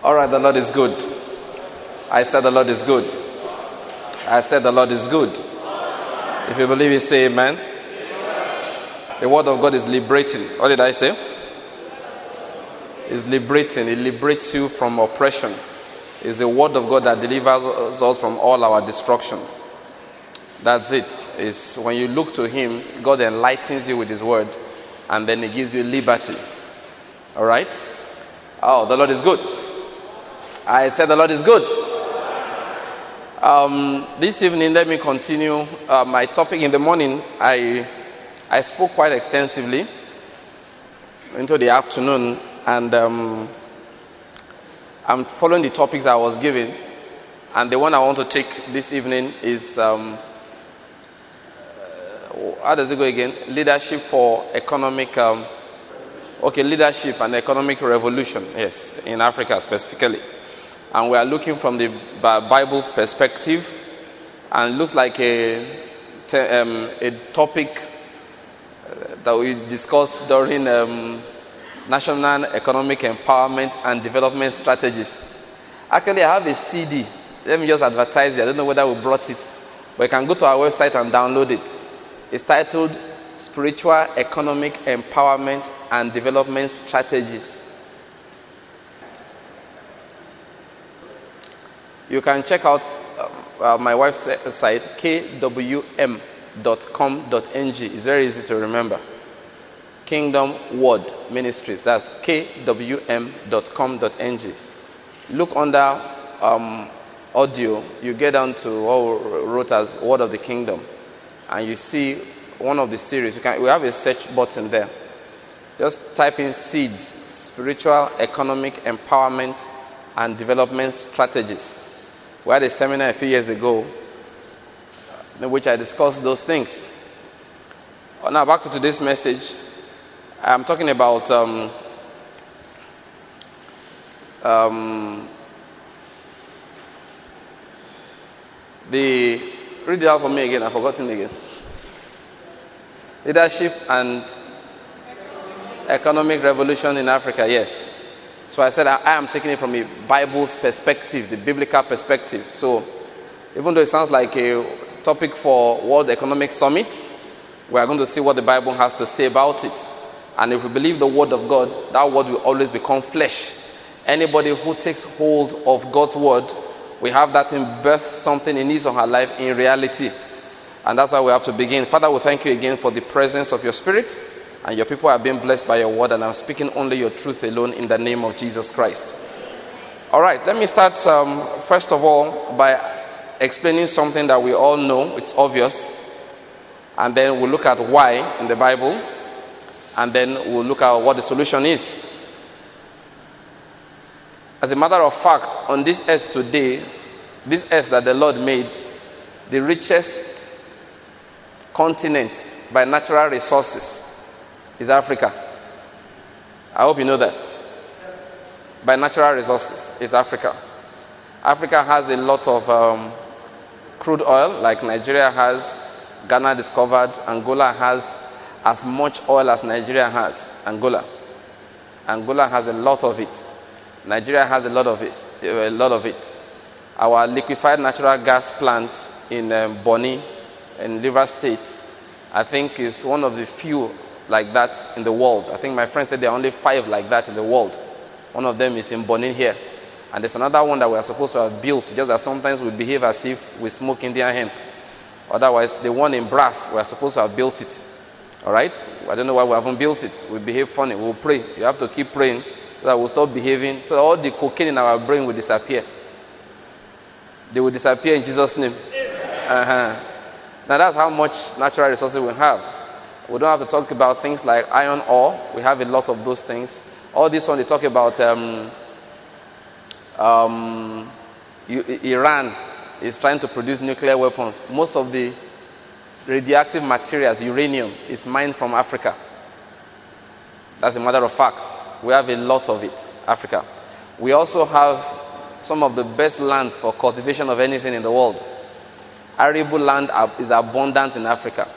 All right, the Lord is good. I said the Lord is good. I said the Lord is good. If you believe it, say amen. The word of God is liberating. What did I say? It's liberating. It liberates you from oppression. It's the word of God that delivers us from all our destructions. That's it. It's when you look to Him, God enlightens you with His word, and then He gives you liberty. All right? Oh, the Lord is good. I said the Lord is good. This evening, let me continue my topic. In the morning, I spoke quite extensively into the afternoon, and I'm following the topics I was given. And the one I want to take this evening is, how does it go again? Leadership for economic, leadership and economic revolution, yes, in Africa specifically. And we are looking from the Bible's perspective, and it looks like a topic that we discussed during National Economic Empowerment and Development Strategies. Actually, I have a CD. Let me just advertise it. I don't know whether we brought it, but you can go to our website and download it. It's titled Spiritual Economic Empowerment and Development Strategies. You can check out my website, kwm.com.ng. It's very easy to remember. Kingdom Word Ministries. That's kwm.com.ng. Look under audio. You get down to what we wrote as Word of the Kingdom, and you see one of the series. We have a search button there. Just type in Seeds, Spiritual Economic Empowerment and Development Strategies. We had a seminar a few years ago in which I discussed those things. Now back to today's message. I'm talking about read it out for me again. I've forgotten again. Leadership and economic revolution in Africa. Yes. So I said I am taking it from a Bible's perspective, the biblical perspective. So even though it sounds like a topic for World Economic Summit, we are going to see what the Bible has to say about it. And if we believe the word of God, that word will always become flesh. Anybody who takes hold of God's word, we have that in birth, something in his or her life in reality. And that's why we have to begin. Father, we thank you again for the presence of your Spirit. And your people are being blessed by your word, and I'm speaking only your truth alone in the name of Jesus Christ. All right, let me start first of all by explaining something that we all know. It's obvious. And then we'll look at why in the Bible. And then we'll look at what the solution is. As a matter of fact, on this earth today, this earth that the Lord made, the richest continent by natural resources is Africa. I hope you know that. By natural resources, it's Africa. Africa has a lot of crude oil, like Nigeria has. Ghana discovered. Angola has as much oil as Nigeria has. Angola has a lot of it. Nigeria has a lot of it. Our liquefied natural gas plant in Bonny, in Rivers State, I think is one of the few like that in the world. I think my friend said there are only 5 like that in the world. One of them is in Bonny here. And there's another one that we are supposed to have built, just that sometimes we behave as if we smoke Indian hemp. Otherwise, the one in Brass, we are supposed to have built it. All right? I don't know why we haven't built it. We behave funny. We'll pray. You have to keep praying so that we'll stop behaving. So all the cocaine in our brain will disappear. They will disappear in Jesus' name. Now that's how much natural resources we have. We don't have to talk about things like iron ore. We have a lot of those things. All this one, they talk about Iran is trying to produce nuclear weapons. Most of the radioactive materials, uranium, is mined from Africa. That's a matter of fact. We have a lot of it, Africa. We also have some of the best lands for cultivation of anything in the world. Arable land is abundant in Africa.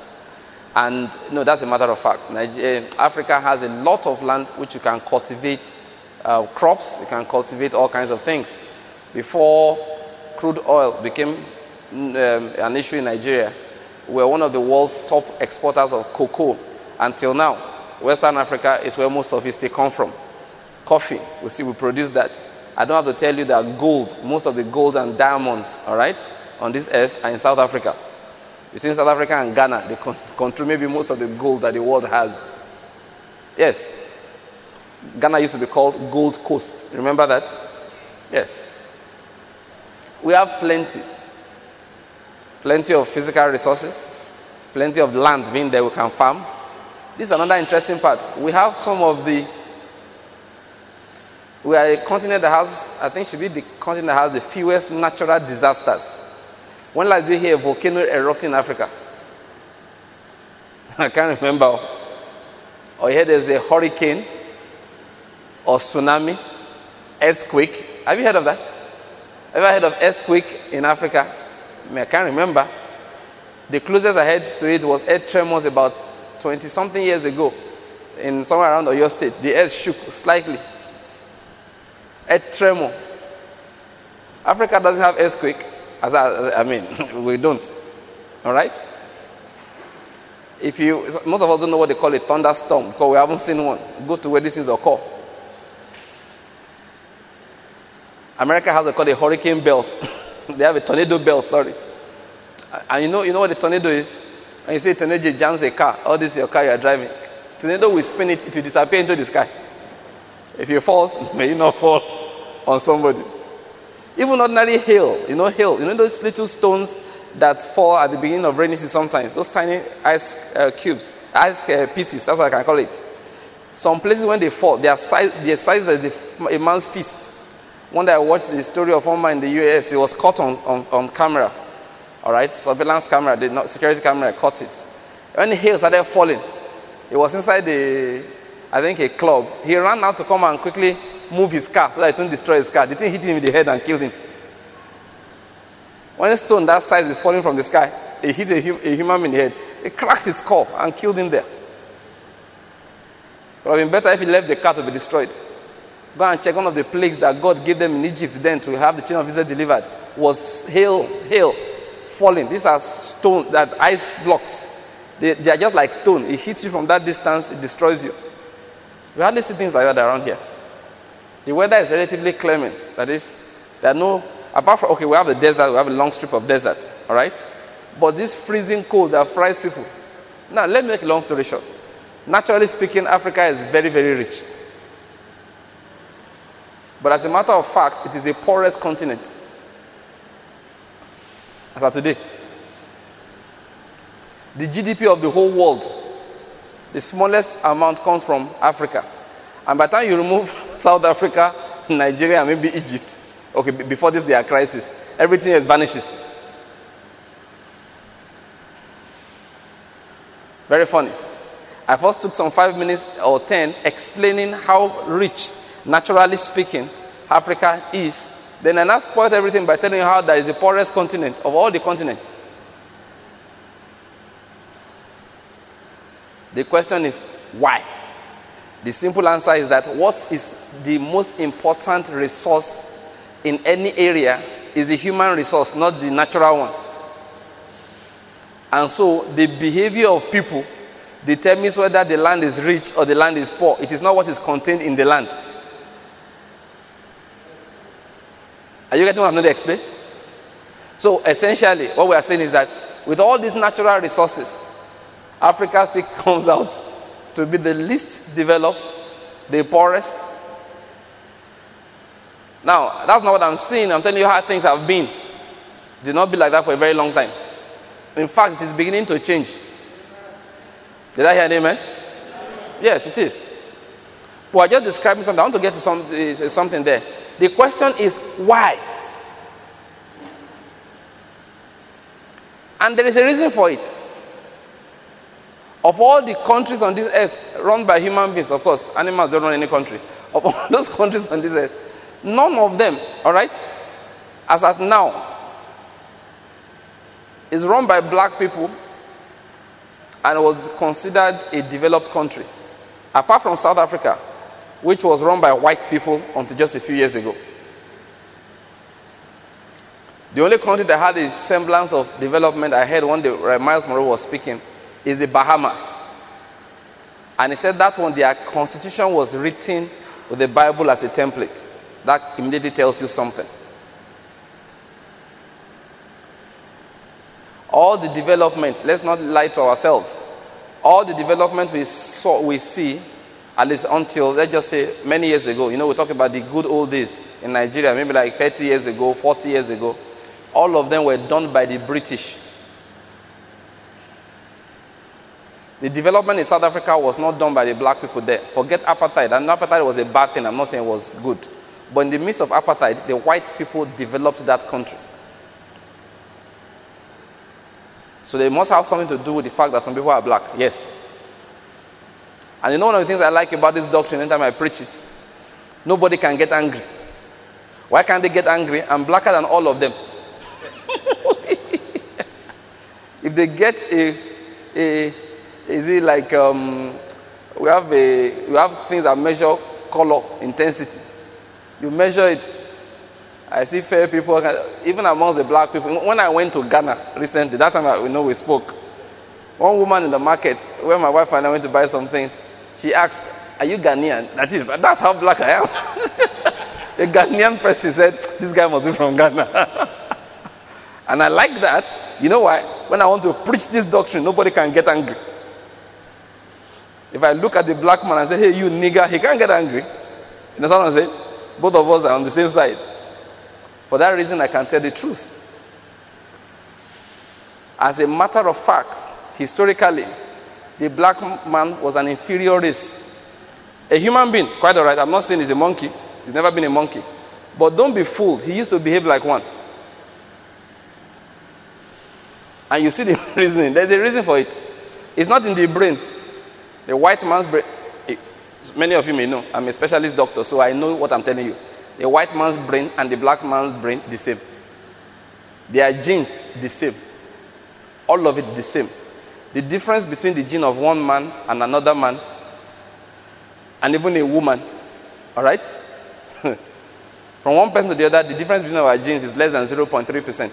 And that's a matter of fact. Africa has a lot of land which you can cultivate crops, you can cultivate all kinds of things. Before crude oil became an issue in Nigeria, we were one of the world's top exporters of cocoa. Until now, Western Africa is where most of it still come from. Coffee, we produce that. I don't have to tell you that gold, most of the gold and diamonds, all right, on this earth are in South Africa. Between South Africa and Ghana, they control maybe most of the gold that the world has. Yes. Ghana used to be called Gold Coast. Remember that? Yes. We have plenty. Plenty of physical resources. Plenty of land being there we can farm. This is another interesting part. We have we are a continent that has, I think should be the continent that has the fewest natural disasters. When last you hear a volcano erupting in Africa? I can't remember. Or here there's a hurricane or tsunami, earthquake. Have you heard of that? Ever heard of earthquake in Africa? I can't remember. The closest I had to it was earth tremors about 20-something years ago in somewhere around Oyo State. The earth shook slightly. Earth tremor. Africa doesn't have earthquake. We don't. All right? Most of us don't know what they call a thunderstorm because we haven't seen one. Go to where these things occur. America has what they call a hurricane belt. They have a tornado belt, sorry. And you know what a tornado is? When you say tornado jams a car, all this is your car you are driving. Tornado will spin it will disappear into the sky. If you fall, may you not fall on somebody. Even ordinary hail, hail. You know those little stones that fall at the beginning of rainy season sometimes? Those tiny ice cubes, ice pieces, that's what I can call it. Some places when they fall, their size is a man's fist. One day I watched the story of one man in the US. It was caught on camera. All right, surveillance camera, security camera caught it. When the hail started falling, he was inside a club. He ran out to come and quickly move his car so that it won't destroy his car. The thing hit him in the head and killed him. When a stone that size is falling from the sky, it hit a human in the head. It cracked his skull and killed him there. It would have been better if he left the car to be destroyed. Go and check one of the plagues that God gave them in Egypt then to have the children of Israel delivered. Was hail falling. These are stones, that ice blocks. They are just like stone. It hits you from that distance, it destroys you. We hardly see things like that around here. The weather is relatively clement. That is, there are no, apart from, we have the desert, we have a long strip of desert, all right? But this freezing cold that fries people. Now, let me make a long story short. Naturally speaking, Africa is very, very rich. But as a matter of fact, it is the poorest continent. As of today. The GDP of the whole world, the smallest amount comes from Africa. And by the time you remove South Africa, Nigeria, and maybe Egypt, before this their crisis, everything else vanishes. Very funny. I first took some 5 minutes or 10 explaining how rich, naturally speaking, Africa is. Then I now spoiled everything by telling you how that is the poorest continent of all the continents. The question is, why? The simple answer is that what is the most important resource in any area is the human resource, not the natural one. And so the behavior of people determines whether the land is rich or the land is poor. It is not what is contained in the land. Are you getting what I'm going to explain? So essentially, what we are saying is that with all these natural resources, Africa still comes out to be the least developed, the poorest. Now, that's not what I'm saying. I'm telling you how things have been. It did not be like that for a very long time. In fact, it is beginning to change. Did I hear an amen? Yes, it is. But I just describing something. I want to get to something there. The question is, why? And there is a reason for it. Of all the countries on this earth run by human beings, of course, animals don't run any country. Of all those countries on this earth, none of them, all right, as at now, is run by black people and was considered a developed country. Apart from South Africa, which was run by white people until just a few years ago. The only country that had a semblance of development, I heard one day Miles Monroe was speaking, is the Bahamas. And he said that one, their constitution was written with the Bible as a template. That immediately tells you something. All the development, let's not lie to ourselves, all the development we see, at least until, let's just say, many years ago, we talk about the good old days in Nigeria, maybe like 30 years ago, 40 years ago, all of them were done by the British. The development in South Africa was not done by the black people there. Forget apartheid. And apartheid was a bad thing. I'm not saying it was good. But in the midst of apartheid, the white people developed that country. So they must have something to do with the fact that some people are black. Yes. And one of the things I like about this doctrine, anytime I preach it, nobody can get angry. Why can't they get angry? I'm blacker than all of them. If they get is it like we have things that measure color intensity. You measure it. I see fair people, even amongst the black people. When I went to Ghana recently, that time we spoke. One woman in the market, where my wife and I went to buy some things, she asked, "Are you Ghanaian?" That's how black I am. A Ghanaian person said, "This guy must be from Ghana." And I like that. You know why? When I want to preach this doctrine, nobody can get angry. If I look at the black man and say, "Hey, you nigger," he can't get angry. You know what I'm saying? Both of us are on the same side. For that reason, I can tell the truth. As a matter of fact, historically, the black man was an inferior race. A human being, quite all right. I'm not saying he's a monkey. He's never been a monkey. But don't be fooled. He used to behave like one. And you see the reason. There's a reason for it. It's not in the brain. The white man's brain, many of you may know, I'm a specialist doctor, so I know what I'm telling you. The white man's brain and the black man's brain, the same. Their genes, the same. All of it, the same. The difference between the gene of one man and another man, and even a woman, all right? From one person to the other, the difference between our genes is less than 0.3%.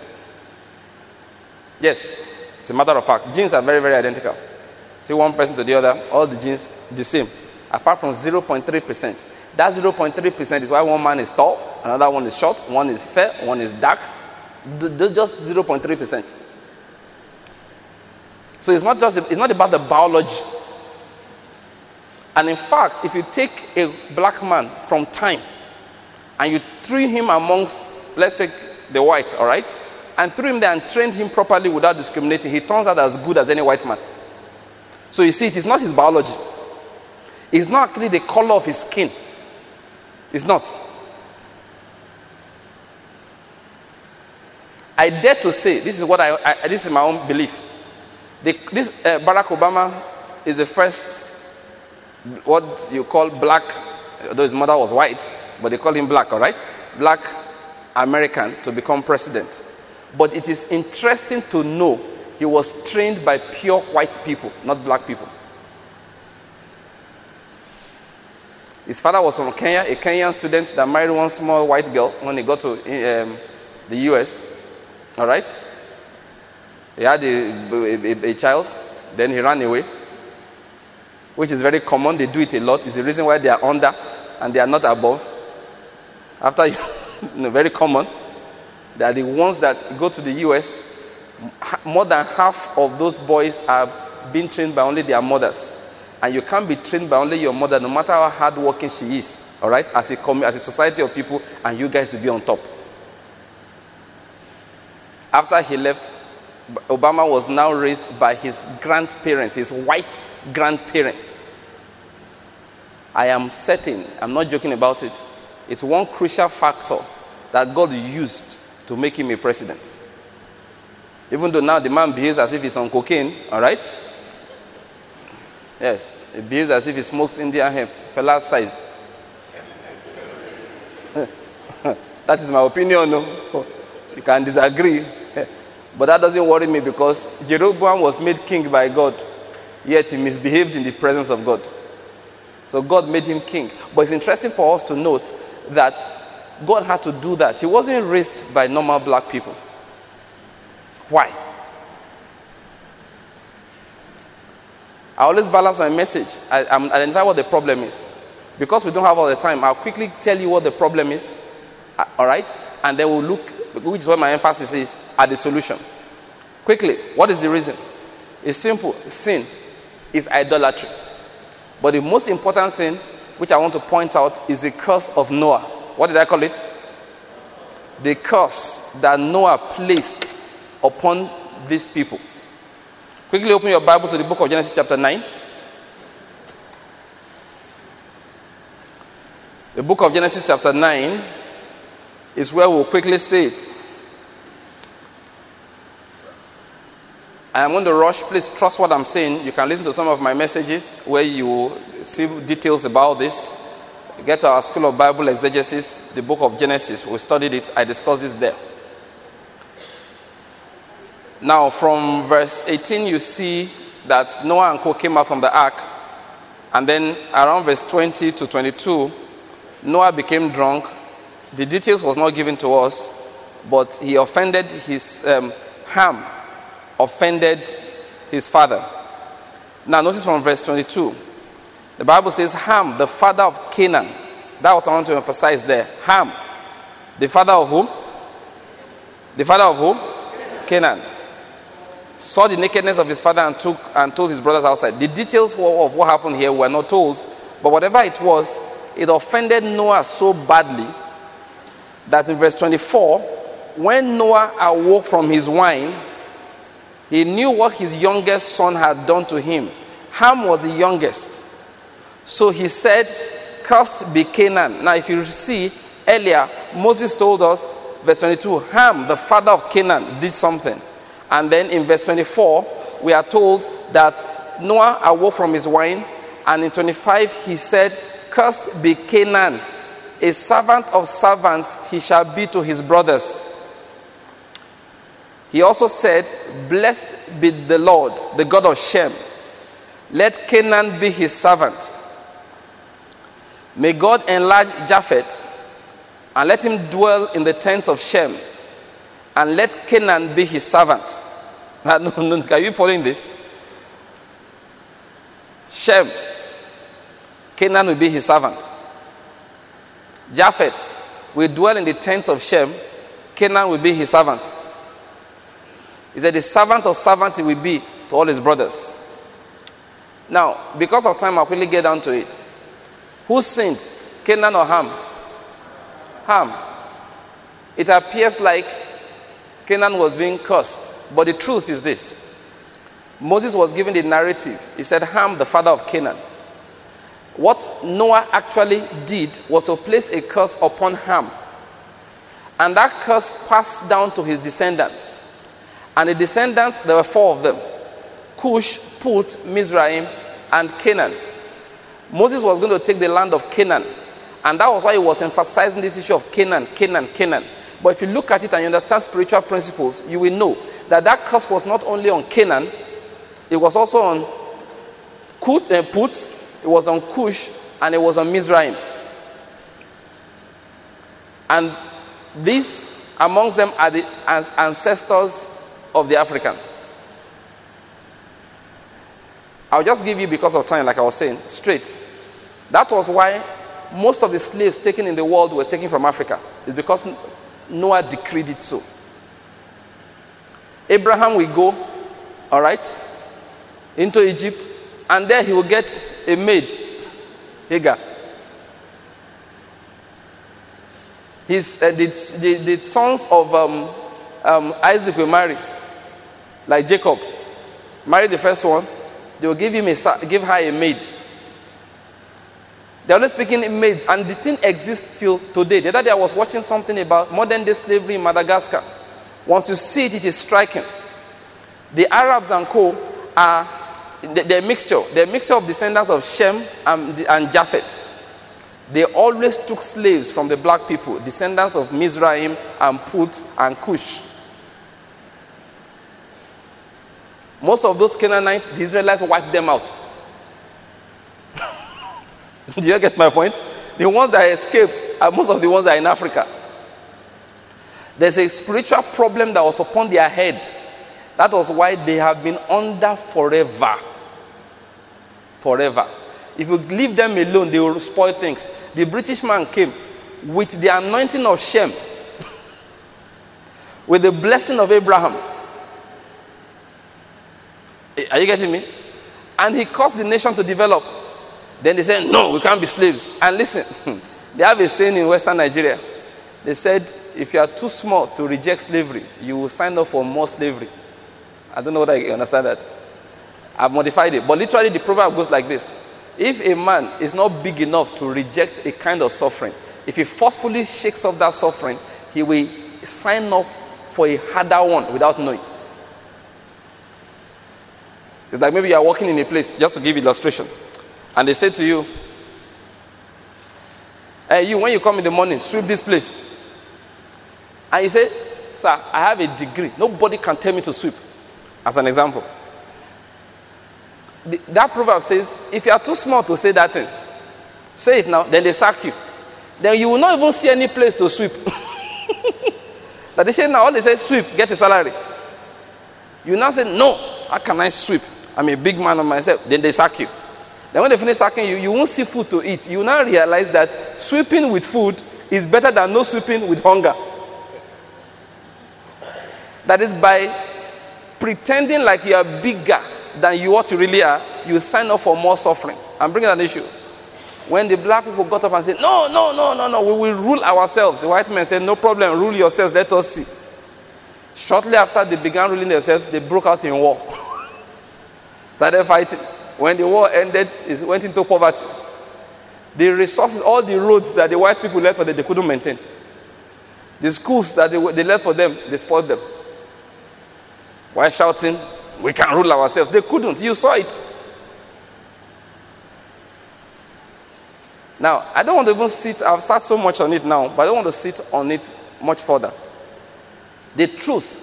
Yes, it's a matter of fact. Genes are very, very identical. See one person to the other, all the genes the same, apart from 0.3%. That 0.3% is why one man is tall, another one is short, one is fair, one is dark. Just 0.3%. So it's not about the biology. And in fact, if you take a black man from time and you threw him amongst, let's say, the whites, all right, and threw him there and trained him properly without discriminating, he turns out as good as any white man. So you see, it is not his biology. It's not actually the color of his skin. It's not. I dare to say, this is what this is my own belief. Barack Obama is the first, what you call black, although his mother was white, but they call him black, all right? Black American to become president. But it is interesting to know he was trained by pure white people, not black people. His father was from Kenya, a Kenyan student that married one small white girl when he got to the US. All right? He had a child, then he ran away, which is very common. They do it a lot. It's the reason why they are under and they are not above. After very common. They are the ones that go to the US. More than half of those boys are being trained by only their mothers. And you can't be trained by only your mother, no matter how hardworking she is. All right? As a society of people, and you guys will be on top. After he left, Obama was now raised by his grandparents, his white grandparents. I am certain, I'm not joking about it, it's one crucial factor that God used to make him a president. Even though now the man behaves as if he's on cocaine, all right? Yes, he behaves as if he smokes Indian hemp, fella's size. That is my opinion. No? You can disagree. But that doesn't worry me because Jeroboam was made king by God, yet he misbehaved in the presence of God. So God made him king. But it's interesting for us to note that God had to do that. He wasn't raised by normal black people. Why? I always balance my message. I identify what the problem is. Because we don't have all the time, I'll quickly tell you what the problem is. All right? And then we'll look, which is where my emphasis is, at the solution. Quickly, what is the reason? It's simple. Sin is idolatry. But the most important thing, which I want to point out, is the curse of Noah. What did I call it? The curse that Noah placed upon these people. Quickly open your Bibles to the book of Genesis chapter 9. The book of Genesis chapter 9 is where we'll quickly see it. I'm going to rush. Please trust what I'm saying. You can listen to some of my messages where you see details about this. Get to our School of Bible Exegesis, the book of Genesis. We studied it. I discussed this there. Now, from verse 18, you see that Noah and co came out from the ark. And then around verse 20 to 22, Noah became drunk. The details was not given to us, but he offended his Ham. Offended his father. Now notice from verse 22. The Bible says Ham, the father of Canaan. That's what I want to emphasize there. Ham, the father of whom? The father of whom? Canaan. Saw the nakedness of his father and told his brothers outside. The details of what happened here were not told, but whatever it was, it offended Noah so badly that in verse 24, when Noah awoke from his wine, he knew what his youngest son had done to him. Ham was the youngest. So he said, "Cursed be Canaan." Now if you see, earlier, Moses told us, verse 22, Ham, the father of Canaan, did something. And then in verse 24, we are told that Noah awoke from his wine. And in 25, he said, "Cursed be Canaan. A servant of servants he shall be to his brothers." He also said, "Blessed be the Lord, the God of Shem. Let Canaan be his servant. May God enlarge Japheth, and let him dwell in the tents of Shem, and let Canaan be his servant." No, can you follow this? Shem, Canaan will be his servant. Japheth will dwell in the tents of Shem, Canaan will be his servant. He said, the servant of servants he will be to all his brothers. Now, because of time, I'll quickly get down to it. Who sinned? Canaan or Ham? Ham. It appears like Canaan was being cursed. But the truth is this. Moses was given the narrative. He said, Ham, the father of Canaan. What Noah actually did was to place a curse upon Ham. And that curse passed down to his descendants. And the descendants, there were 4 of them. Cush, Put, Mizraim, and Canaan. Moses was going to take the land of Canaan. And that was why he was emphasizing this issue of Canaan, Canaan, Canaan. But if you look at it and you understand spiritual principles, you will know that that curse was not only on Canaan, it was also on Put, it was on Cush, and it was on Mizraim. And these, amongst them, are the ancestors of the African. I'll just give you, because of time, like I was saying, straight. That was why most of the slaves taken in the world were taken from Africa. It's because Noah decreed it so. Abraham will go, all right, into Egypt, and there he will get a maid, Hagar. The sons of Isaac will marry, like Jacob. Marry the first one, they will give her a maid. They're only speaking in maids, and the thing exists till today. The other day I was watching something about modern day slavery in Madagascar. Once you see it, it is striking. The Arabs and co are they're a mixture of descendants of Shem and Japheth. They always took slaves from the black people, descendants of Mizraim and Put and Cush. Most of those Canaanites, the Israelites wiped them out. Do you get my point? The ones that escaped are most of the ones that are in Africa. There's a spiritual problem that was upon their head. That was why they have been under forever. Forever. If you leave them alone, they will spoil things. The British man came with the anointing of Shem, with the blessing of Abraham. Are you getting me? And he caused the nation to develop. Then they said, no, we can't be slaves. And listen, they have a saying in Western Nigeria. They said, if you are too small to reject slavery, you will sign up for more slavery. I don't know whether you understand that. I've modified it. But literally the proverb goes like this. If a man is not big enough to reject a kind of suffering, if he forcefully shakes off that suffering, he will sign up for a harder one without knowing. It's like maybe you are working in a place, just to give illustration, and they say to you, hey, you, when you come in the morning, sweep this place. And you say, sir, I have a degree. Nobody can tell me to sweep. As an example. That proverb says, if you are too small to say that thing, say it now, then they sack you. Then you will not even see any place to sweep. But they say now, all they say, sweep, get a salary. You now say, no, how can I sweep? I'm a big man of myself. Then they sack you. Then when they finish sacking you, you won't see food to eat. You now realize that sweeping with food is better than no sweeping with hunger. That is by pretending like you are bigger than you what you really are, you sign up for more suffering. I'm bringing an issue. When the black people got up and said, no, we will rule ourselves. The white men said, no problem, rule yourselves, let us see. Shortly after they began ruling themselves, they broke out in war. Started fighting. When the war ended, it went into poverty. The resources, all the roads that the white people left for them, they couldn't maintain. The schools that they left for them, they spoiled them. While shouting, we can rule ourselves. They couldn't. You saw it. Now, I don't want to even sit, I've sat so much on it now, but I don't want to sit on it much further. The truth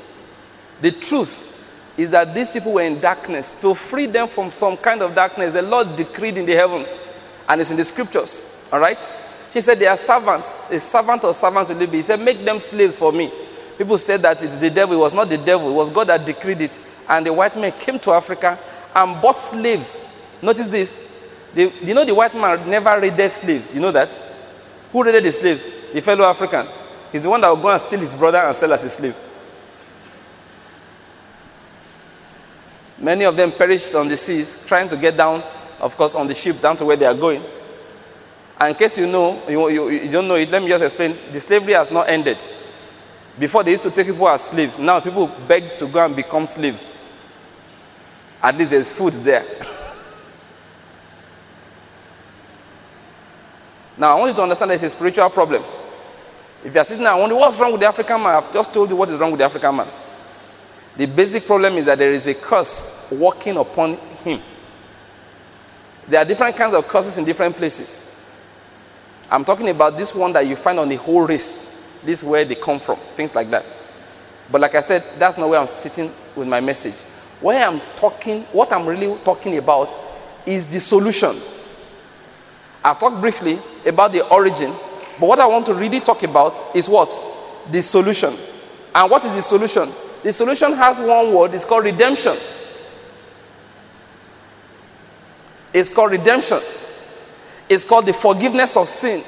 is that these people were in darkness. To free them from some kind of darkness, the Lord decreed in the heavens. And it's in the scriptures. Alright? He said they are servants. A servant or servants will be. He said, make them slaves for me. People said that it's the devil. It was not the devil. It was God that decreed it. And the white men came to Africa and bought slaves. Notice this. You know the white man never raided slaves. You know that? Who raided the slaves? The fellow African. He's the one that will go and steal his brother and sell as a slave. Many of them perished on the seas, trying to get down, of course, on the ship down to where they are going. And in case you know, you don't know it, let me just explain. The slavery has not ended. Before they used to take people as slaves. Now people beg to go and become slaves. At least there's food there. Now I want you to understand that it's a spiritual problem. If you're sitting there and wondering what's wrong with the African man, I've just told you what is wrong with the African man. The basic problem is that there is a curse working upon him. There are different kinds of curses in different places. I'm talking about this one that you find on the whole race. This is where they come from. Things like that. But like I said, that's not where I'm sitting with my message. What I'm really talking about is the solution. I've talked briefly about the origin. But what I want to really talk about is what? The solution. And what is the solution? The solution has one word. It's called redemption. It's called redemption. It's called the forgiveness of sin.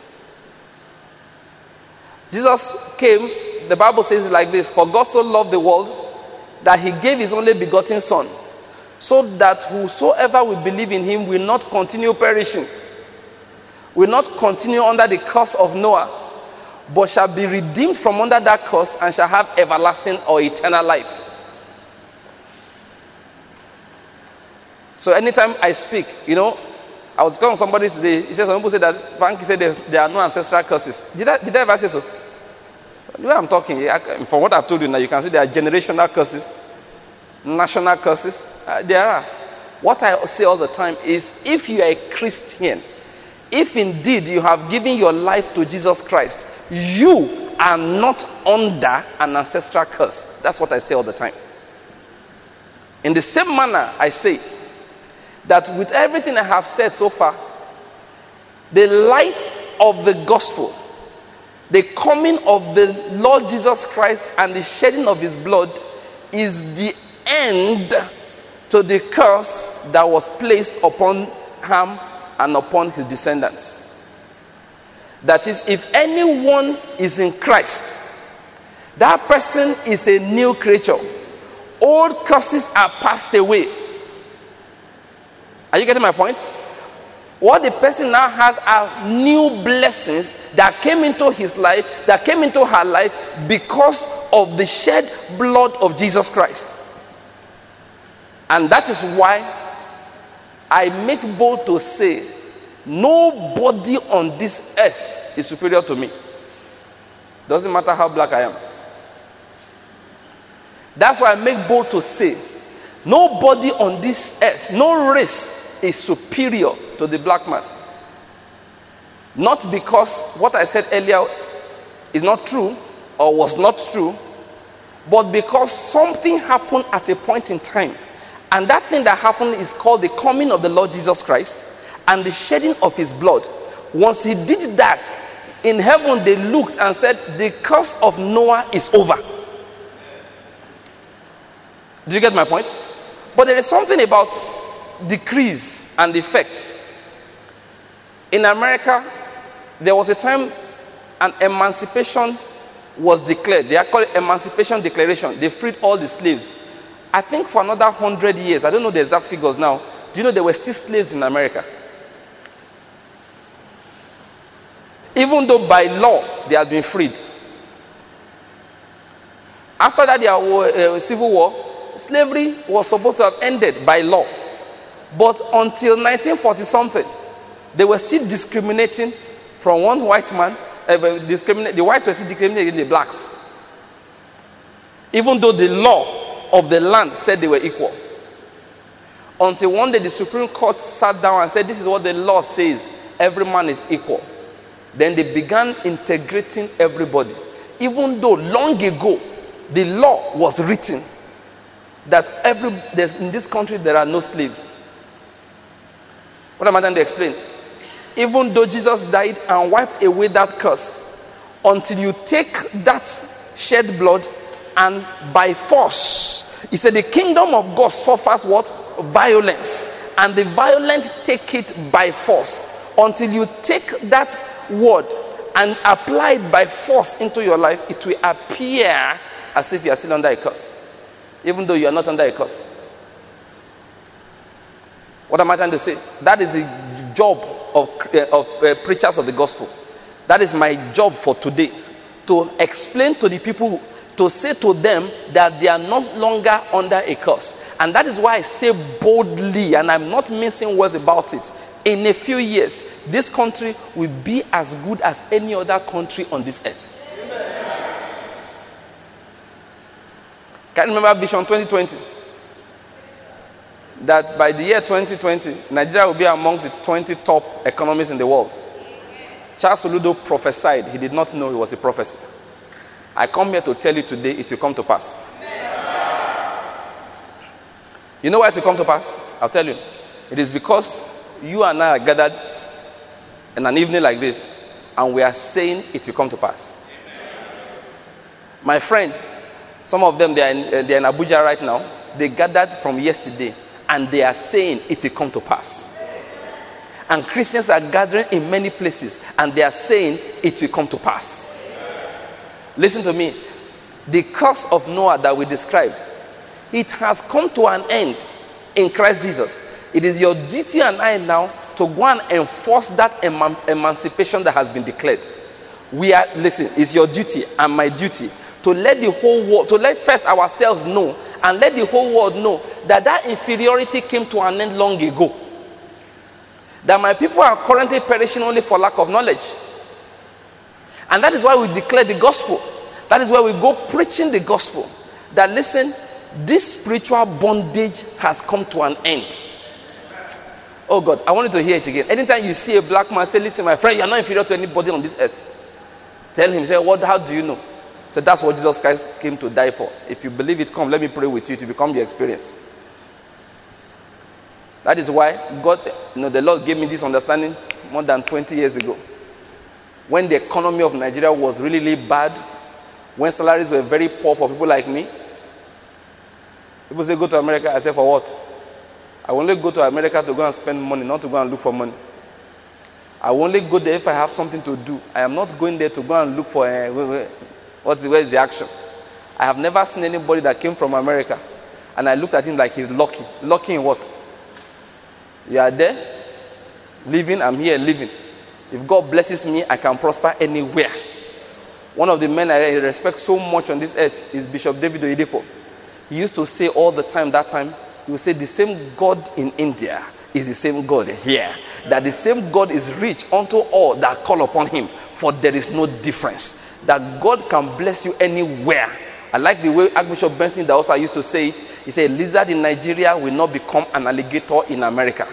Jesus came, the Bible says it like this, for God so loved the world that he gave his only begotten son, so that whosoever will believe in him will not continue perishing, will not continue under the curse of Noah, but shall be redeemed from under that curse and shall have everlasting or eternal life. So anytime I speak, I was calling somebody today, he said, some people say that, Banky said there are no ancestral curses. Did I ever say so? The way I'm talking, from what I've told you now, you can see there are generational curses, national curses. There are. What I say all the time is, if you are a Christian, if indeed you have given your life to Jesus Christ, you are not under an ancestral curse. That's what I say all the time. In the same manner, I say it, that with everything I have said so far, The light of the gospel, the coming of the Lord Jesus Christ and the shedding of his blood is the end to the curse that was placed upon Ham and upon his descendants. That is, if anyone is in Christ, that person is a new creature. Old curses are passed away. Are you getting my point? What the person now has are new blessings that came into his life, that came into her life because of the shed blood of Jesus Christ. And that is why I make bold to say, nobody on this earth is superior to me. Doesn't matter how black I am. That's why I make bold to say, nobody on this earth, no race is superior to the black man. Not because what I said earlier is not true or was not true, but because something happened at a point in time. And that thing that happened is called the coming of the Lord Jesus Christ and the shedding of his blood. Once he did that, in heaven they looked and said, the curse of Noah is over. Do you get my point? But there is something about decrees and effect. In America, there was a time an emancipation was declared. They call it Emancipation Declaration. They freed all the slaves. I think for another 100 years, I don't know the exact figures now. Do you know there were still slaves in America? Even though by law they had been freed. After that, there was civil war. Slavery was supposed to have ended by law. But until 1940 something, they were still discriminating from one white man. The whites were still discriminating against the blacks. Even though the law of the land said they were equal. Until one day the Supreme Court sat down and said, this is what the law says. Every man is equal. Then they began integrating everybody. Even though long ago, the law was written that in this country there are no slaves. What am I trying to explain? Even though Jesus died and wiped away that curse, until you take that shed blood and by force, he said the kingdom of God suffers what? Violence. And the violent take it by force. Until you take that word and apply it by force into your life, it will appear as if you are still under a curse, even though you are not under a curse. What am I trying to say? That is the job of preachers of the gospel. That is my job for today, to explain to the people, to say to them that they are no longer under a curse. And that is why I say boldly, and I'm not mincing words about it, in a few years, this country will be as good as any other country on this earth. Can you remember Vision 2020? That by the year 2020, Nigeria will be amongst the 20 top economies in the world. Charles Oludo prophesied. He did not know it was a prophecy. I come here to tell you today it will come to pass. You know why it will come to pass? I'll tell you. It is because you and I are gathered in an evening like this, and we are saying it will come to pass. My friend, some of them, they are in Abuja right now. They gathered from yesterday, and they are saying it will come to pass. And Christians are gathering in many places, and they are saying it will come to pass. Listen to me. The curse of Noah that we described, it has come to an end in Christ Jesus. It is your duty and I now to go and enforce that emancipation that has been declared. Listen, it's your duty and my duty to let the whole world, to let first ourselves know and let the whole world know that inferiority came to an end long ago. That my people are currently perishing only for lack of knowledge. And that is why we declare the gospel. That is why we go preaching the gospel. That listen, this spiritual bondage has come to an end. Oh God, I want you to hear it again. Anytime you see a black man, say, listen, my friend, you are not inferior to anybody on this earth. Tell him, say, how do you know? So that's what Jesus Christ came to die for. If you believe it, come, let me pray with you to become your experience. That is why God, the Lord gave me this understanding more than 20 years ago, when the economy of Nigeria was really, really bad, when salaries were very poor for people like me. People say, go to America. I say, for what? I will only go to America to go and spend money, not to go and look for money. I will only go there if I have something to do. I am not going there to go and look for where is the action. I have never seen anybody that came from America and I looked at him like he's lucky. Lucky in what? You are there, living, I'm here living. If God blesses me, I can prosper anywhere. One of the men I respect so much on this earth is Bishop David Oyedepo. He used to say all the time, he would say the same God in India is the same God here. That the same God is rich unto all that call upon him, for there is no difference. That God can bless you anywhere. I like the way Archbishop Benson Daosa used to say it. He said, a lizard in Nigeria will not become an alligator in America.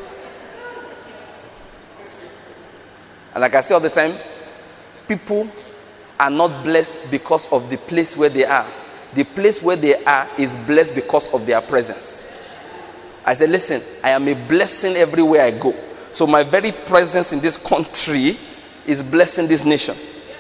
And like I say all the time, people are not blessed because of the place where they are. The place where they are is blessed because of their presence. I said, listen, I am a blessing everywhere I go. So my very presence in this country is blessing this nation.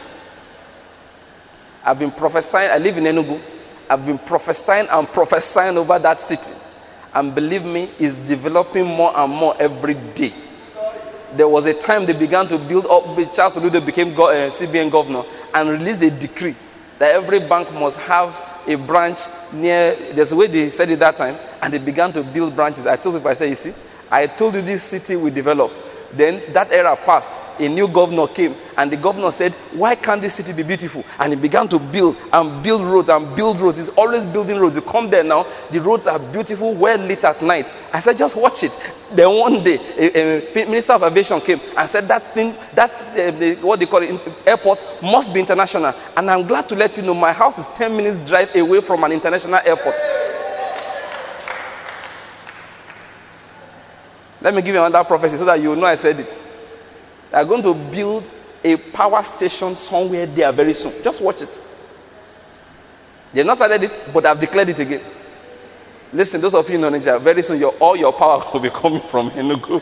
I've been prophesying. I live in Enugu. I've been prophesying and prophesying over that city. And believe me, it's developing more and more every day. There was a time they began to build up. Charles Olude became CBN governor and released a decree that every bank must have a branch near. There's a way they said it that time, and they began to build branches. I told people, I said, you see, I told you this city will develop. Then that era passed. A new governor came, and the governor said, why can't this city be beautiful? And he began to build roads and build roads. He's always building roads. You come there now, the roads are beautiful, well lit at night. I said, just watch it. Then one day, a minister of aviation came and said, what they call it, airport must be international. And I'm glad to let you know, my house is 10 minutes drive away from an international airport. Let me give you another prophecy so that you will know I said it. They are going to build a power station somewhere there very soon. Just watch it. They have not started it, but I've declared it again. Listen, those of you in Nigeria, very soon all your power will be coming from Enugu.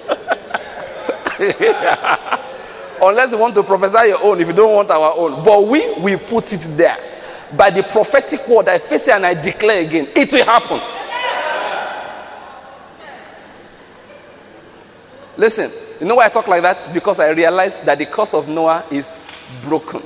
Unless you want to prophesy your own, if you don't want our own. But we put it there. By the prophetic word, I face it and I declare again, it will happen. Listen, you know why I talk like that? Because I realize that the curse of Noah is broken.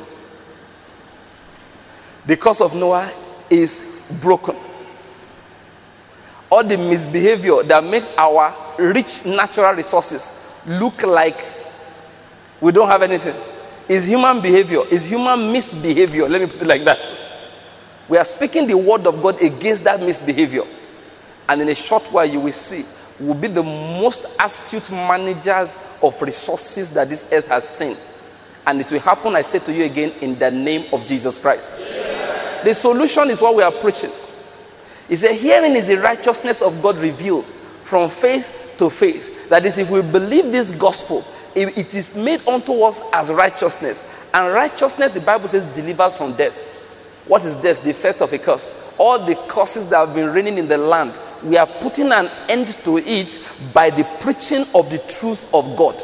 The curse of Noah is broken. All the misbehavior that makes our rich natural resources look like we don't have anything is human behavior, is human misbehavior. Let me put it like that. We are speaking the word of God against that misbehavior. And in a short while you will see will be the most astute managers of resources that this earth has seen. And it will happen, I say to you again, in the name of Jesus Christ. Yeah. The solution is what we are preaching. It's a hearing is the righteousness of God revealed from faith to faith. That is, if we believe this gospel, it is made unto us as righteousness. And righteousness, the Bible says, delivers from death. What is death? The effect of a curse. All the curses that have been reigning in the land, we are putting an end to it by the preaching of the truth of God.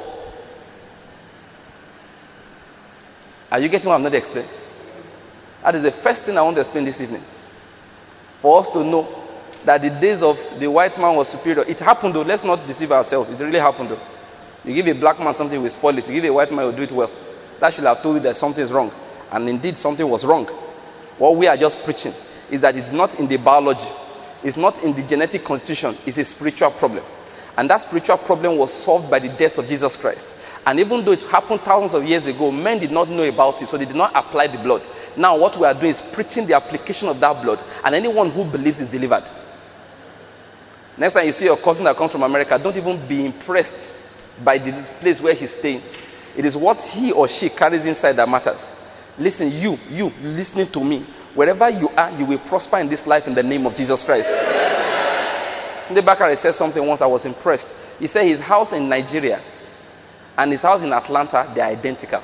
Are you getting what I'm not explaining? That is the first thing I want to explain this evening. For us to know that the days of the white man was superior. It happened though. Let's not deceive ourselves. It really happened though. You give a black man something, we spoil it. You give a white man, will do it well. That should have told you that something is wrong. And indeed something was wrong. What we are just preaching is that it's not in the biology. It's not in the genetic constitution. It's a spiritual problem. And that spiritual problem was solved by the death of Jesus Christ. And even though it happened thousands of years ago, men did not know about it, so they did not apply the blood. Now what we are doing is preaching the application of that blood, and anyone who believes is delivered. Next time you see your cousin that comes from America, don't even be impressed by the place where he's staying. It is what he or she carries inside that matters. Listen, you listening to me, wherever you are, you will prosper in this life in the name of Jesus Christ. Nde Bakare said something once, I was impressed. He said his house in Nigeria and his house in Atlanta, they are identical.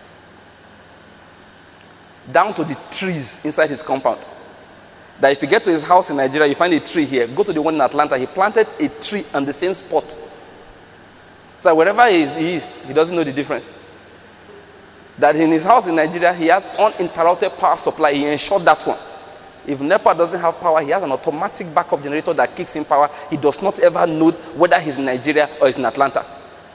Down to the trees inside his compound. That if you get to his house in Nigeria, you find a tree here. Go to the one in Atlanta, he planted a tree on the same spot. So wherever he is, he doesn't know the difference. That in his house in Nigeria, he has uninterrupted power supply. He ensured that one. If NEPA doesn't have power, he has an automatic backup generator that kicks in power. He does not ever know whether he's in Nigeria or he's in Atlanta.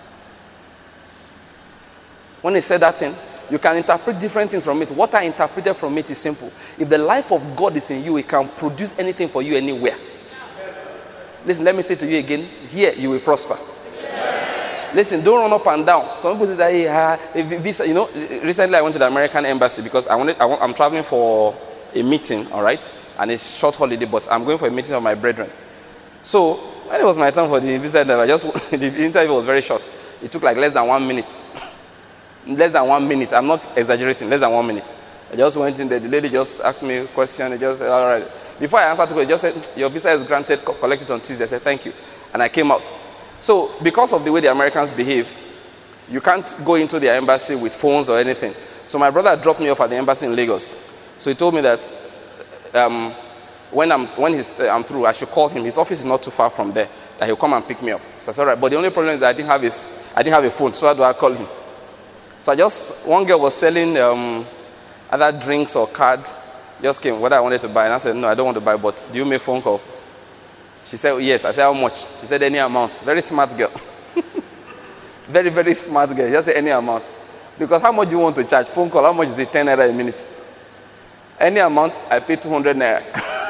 When he said that thing, you can interpret different things from it. What I interpreted from it is simple. If the life of God is in you, he can produce anything for you anywhere. Listen, let me say to you again, here you will prosper. Listen, don't run up and down. Some people say that, hey, visa, recently I went to the American embassy because I'm traveling for a meeting, all right? And it's short holiday, but I'm going for a meeting of my brethren. So, when it was my time for the visa, the interview was very short. It took like less than 1 minute. Less than 1 minute. I'm not exaggerating. Less than 1 minute. I just went in there. The lady just asked me a question. I just said, all right. Before I answered to her, just said, your visa is granted. Collect it on Tuesday. I said, thank you. And I came out. So, because of the way the Americans behave, you can't go into their embassy with phones or anything. So, my brother dropped me off at the embassy in Lagos. So, he told me that when I'm through, I should call him. His office is not too far from there. That he'll come and pick me up. So, I said, all right. But the only problem is that I didn't have a phone. So, how do I call him? So, one girl was selling other drinks or card. Just came, what I wanted to buy. And I said, no, I don't want to buy, but do you make phone calls? She said, yes. I said, how much? She said, any amount. Very smart girl. Very, very smart girl. Just say any amount. Because how much do you want to charge? Phone call, how much is it? 10 naira a minute. Any amount, I pay 200 naira.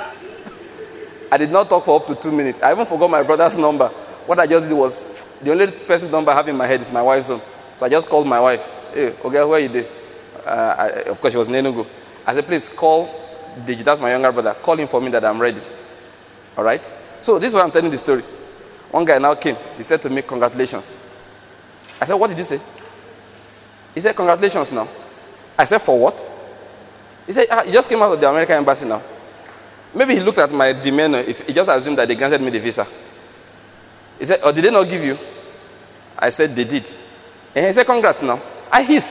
I did not talk for up to 2 minutes. I even forgot my brother's number. What I just did was, the only person's number I have in my head is my wife's own. So I just called my wife. Hey, okay, where are you there? Of course, she was in Enugu. I said, please call Deji, that's my younger brother. Call him for me that I'm ready. All right? So this is why I'm telling the story. One guy now came. He said to me, congratulations. I said, what did you say? He said, congratulations now. I said, for what? He said, you just came out of the American embassy now. Maybe he looked at my demeanor. He just assumed that they granted me the visa. He said, oh, did they not give you? I said, they did. And he said, congrats now. I hissed.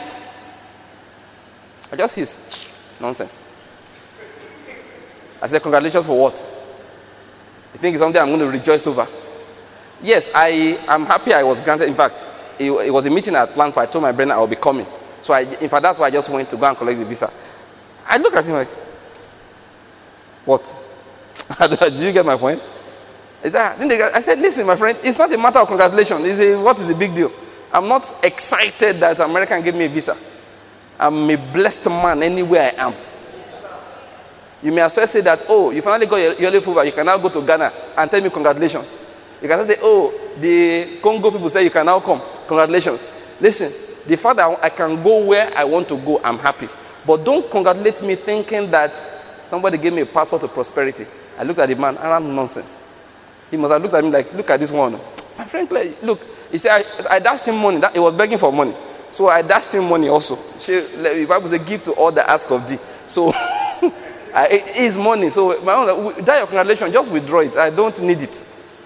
I just hissed. Nonsense. I said, congratulations for what? You think it's something I'm going to rejoice over? Yes, I'm happy I was granted. In fact, it was a meeting I had planned for. I told my brother I will be coming. So, in fact, that's why I just went to go and collect the visa. I look at him like, what? Did you get my point? I said, listen, my friend, it's not a matter of congratulations. What is the big deal? I'm not excited that America gave me a visa. I'm a blessed man anywhere I am. You may as well say that, oh, you finally got your yellow fever, you can now go to Ghana and tell me congratulations. You can say, oh, the Congo people say you can now come. Congratulations. Listen, the fact that I can go where I want to go, I'm happy. But don't congratulate me thinking that somebody gave me a passport to prosperity. I looked at the man, and I'm nonsense. He must have looked at me like, look at this one. My friend, look. He said, I dashed him money. He was begging for money. So I dashed him money also. The Bible says, give to all that ask of thee. So it is money. So my own, that your congratulations, just withdraw it. I don't need it.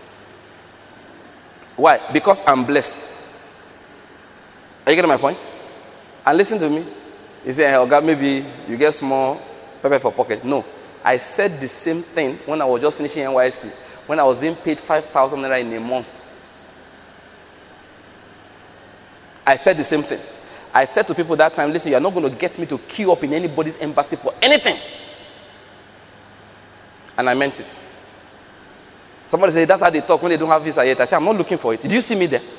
Why? Because I'm blessed. Are you getting my point? And listen to me. You say, oh God, maybe you get small pepper for pocket. No. I said the same thing when I was just finishing NYC. When I was being paid 5,000 naira in a month. I said the same thing. I said to people that time, listen, you're not going to get me to queue up in anybody's embassy for anything. And I meant it. Somebody said, that's how they talk when they don't have visa yet. I said, I'm not looking for it. Did you see me there?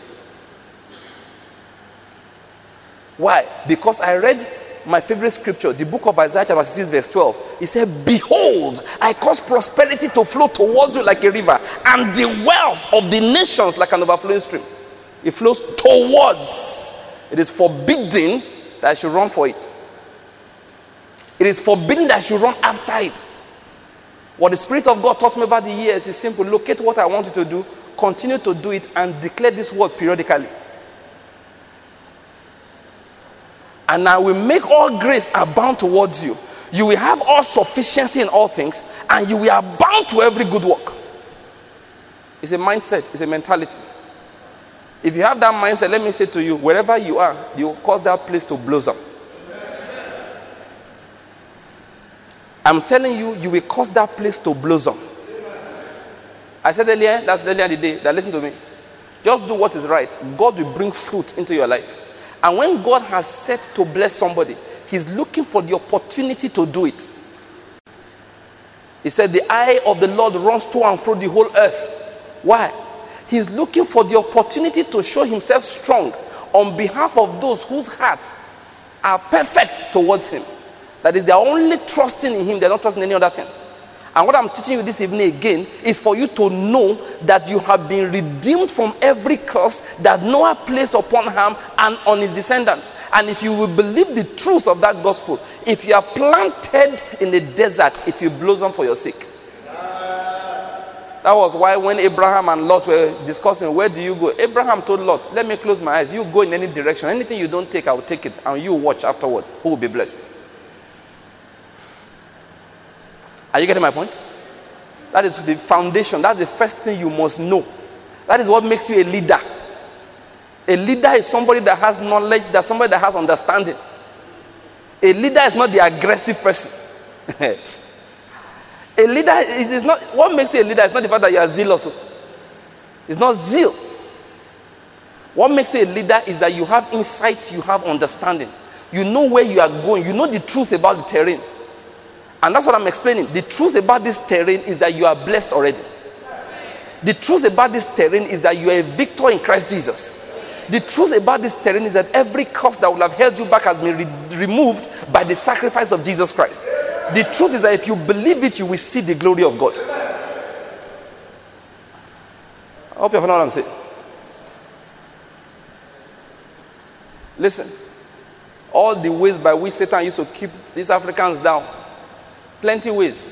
Why? Because I read my favorite scripture, the book of Isaiah chapter 6 verse 12. It said, behold, I cause prosperity to flow towards you like a river, and the wealth of the nations like an overflowing stream. It flows towards. It is forbidden that I should run for it. It is forbidden that I should run after it. What the Spirit of God taught me over the years is simple. Locate what I want you to do, continue to do it, and declare this word periodically. And I will make all grace abound towards you. You will have all sufficiency in all things, and you will abound to every good work. It's a mindset, it's a mentality. If you have that mindset, let me say to you, wherever you are, you cause that place to blossom. I'm telling you, you will cause that place to blossom. I said earlier, that's earlier in the day, that listen to me. Just do what is right. God will bring fruit into your life. And when God has set to bless somebody, he's looking for the opportunity to do it. He said, the eye of the Lord runs to and fro the whole earth. Why? He's looking for the opportunity to show himself strong on behalf of those whose hearts are perfect towards him. That is, they are only trusting in him, they're not trusting in any other thing. And what I'm teaching you this evening again is for you to know that you have been redeemed from every curse that Noah placed upon Ham and on his descendants. And if you will believe the truth of that gospel, if you are planted in the desert, it will blossom for your sake. That was why when Abraham and Lot were discussing, where do you go? Abraham told Lot, let me close my eyes. You go in any direction. Anything you don't take, I will take it. And you watch afterwards. Who will be blessed? Are you getting my point? That is the foundation. That's the first thing you must know. That is what makes you a leader. A leader is somebody that has knowledge, that's somebody that has understanding. A leader is not the aggressive person. A leader is not, what makes you a leader is not the fact that you are zealous. It's not zeal. What makes you a leader is that you have insight, you have understanding. You know where you are going. You know the truth about the terrain. And that's what I'm explaining. The truth about this terrain is that you are blessed already. The truth about this terrain is that you are a victor in Christ Jesus. The truth about this terrain is that every curse that would have held you back has been removed by the sacrifice of Jesus Christ. The truth is that if you believe it, you will see the glory of God. I hope you know what I'm saying. Listen, all the ways by which Satan used to keep these Africans down, plenty ways.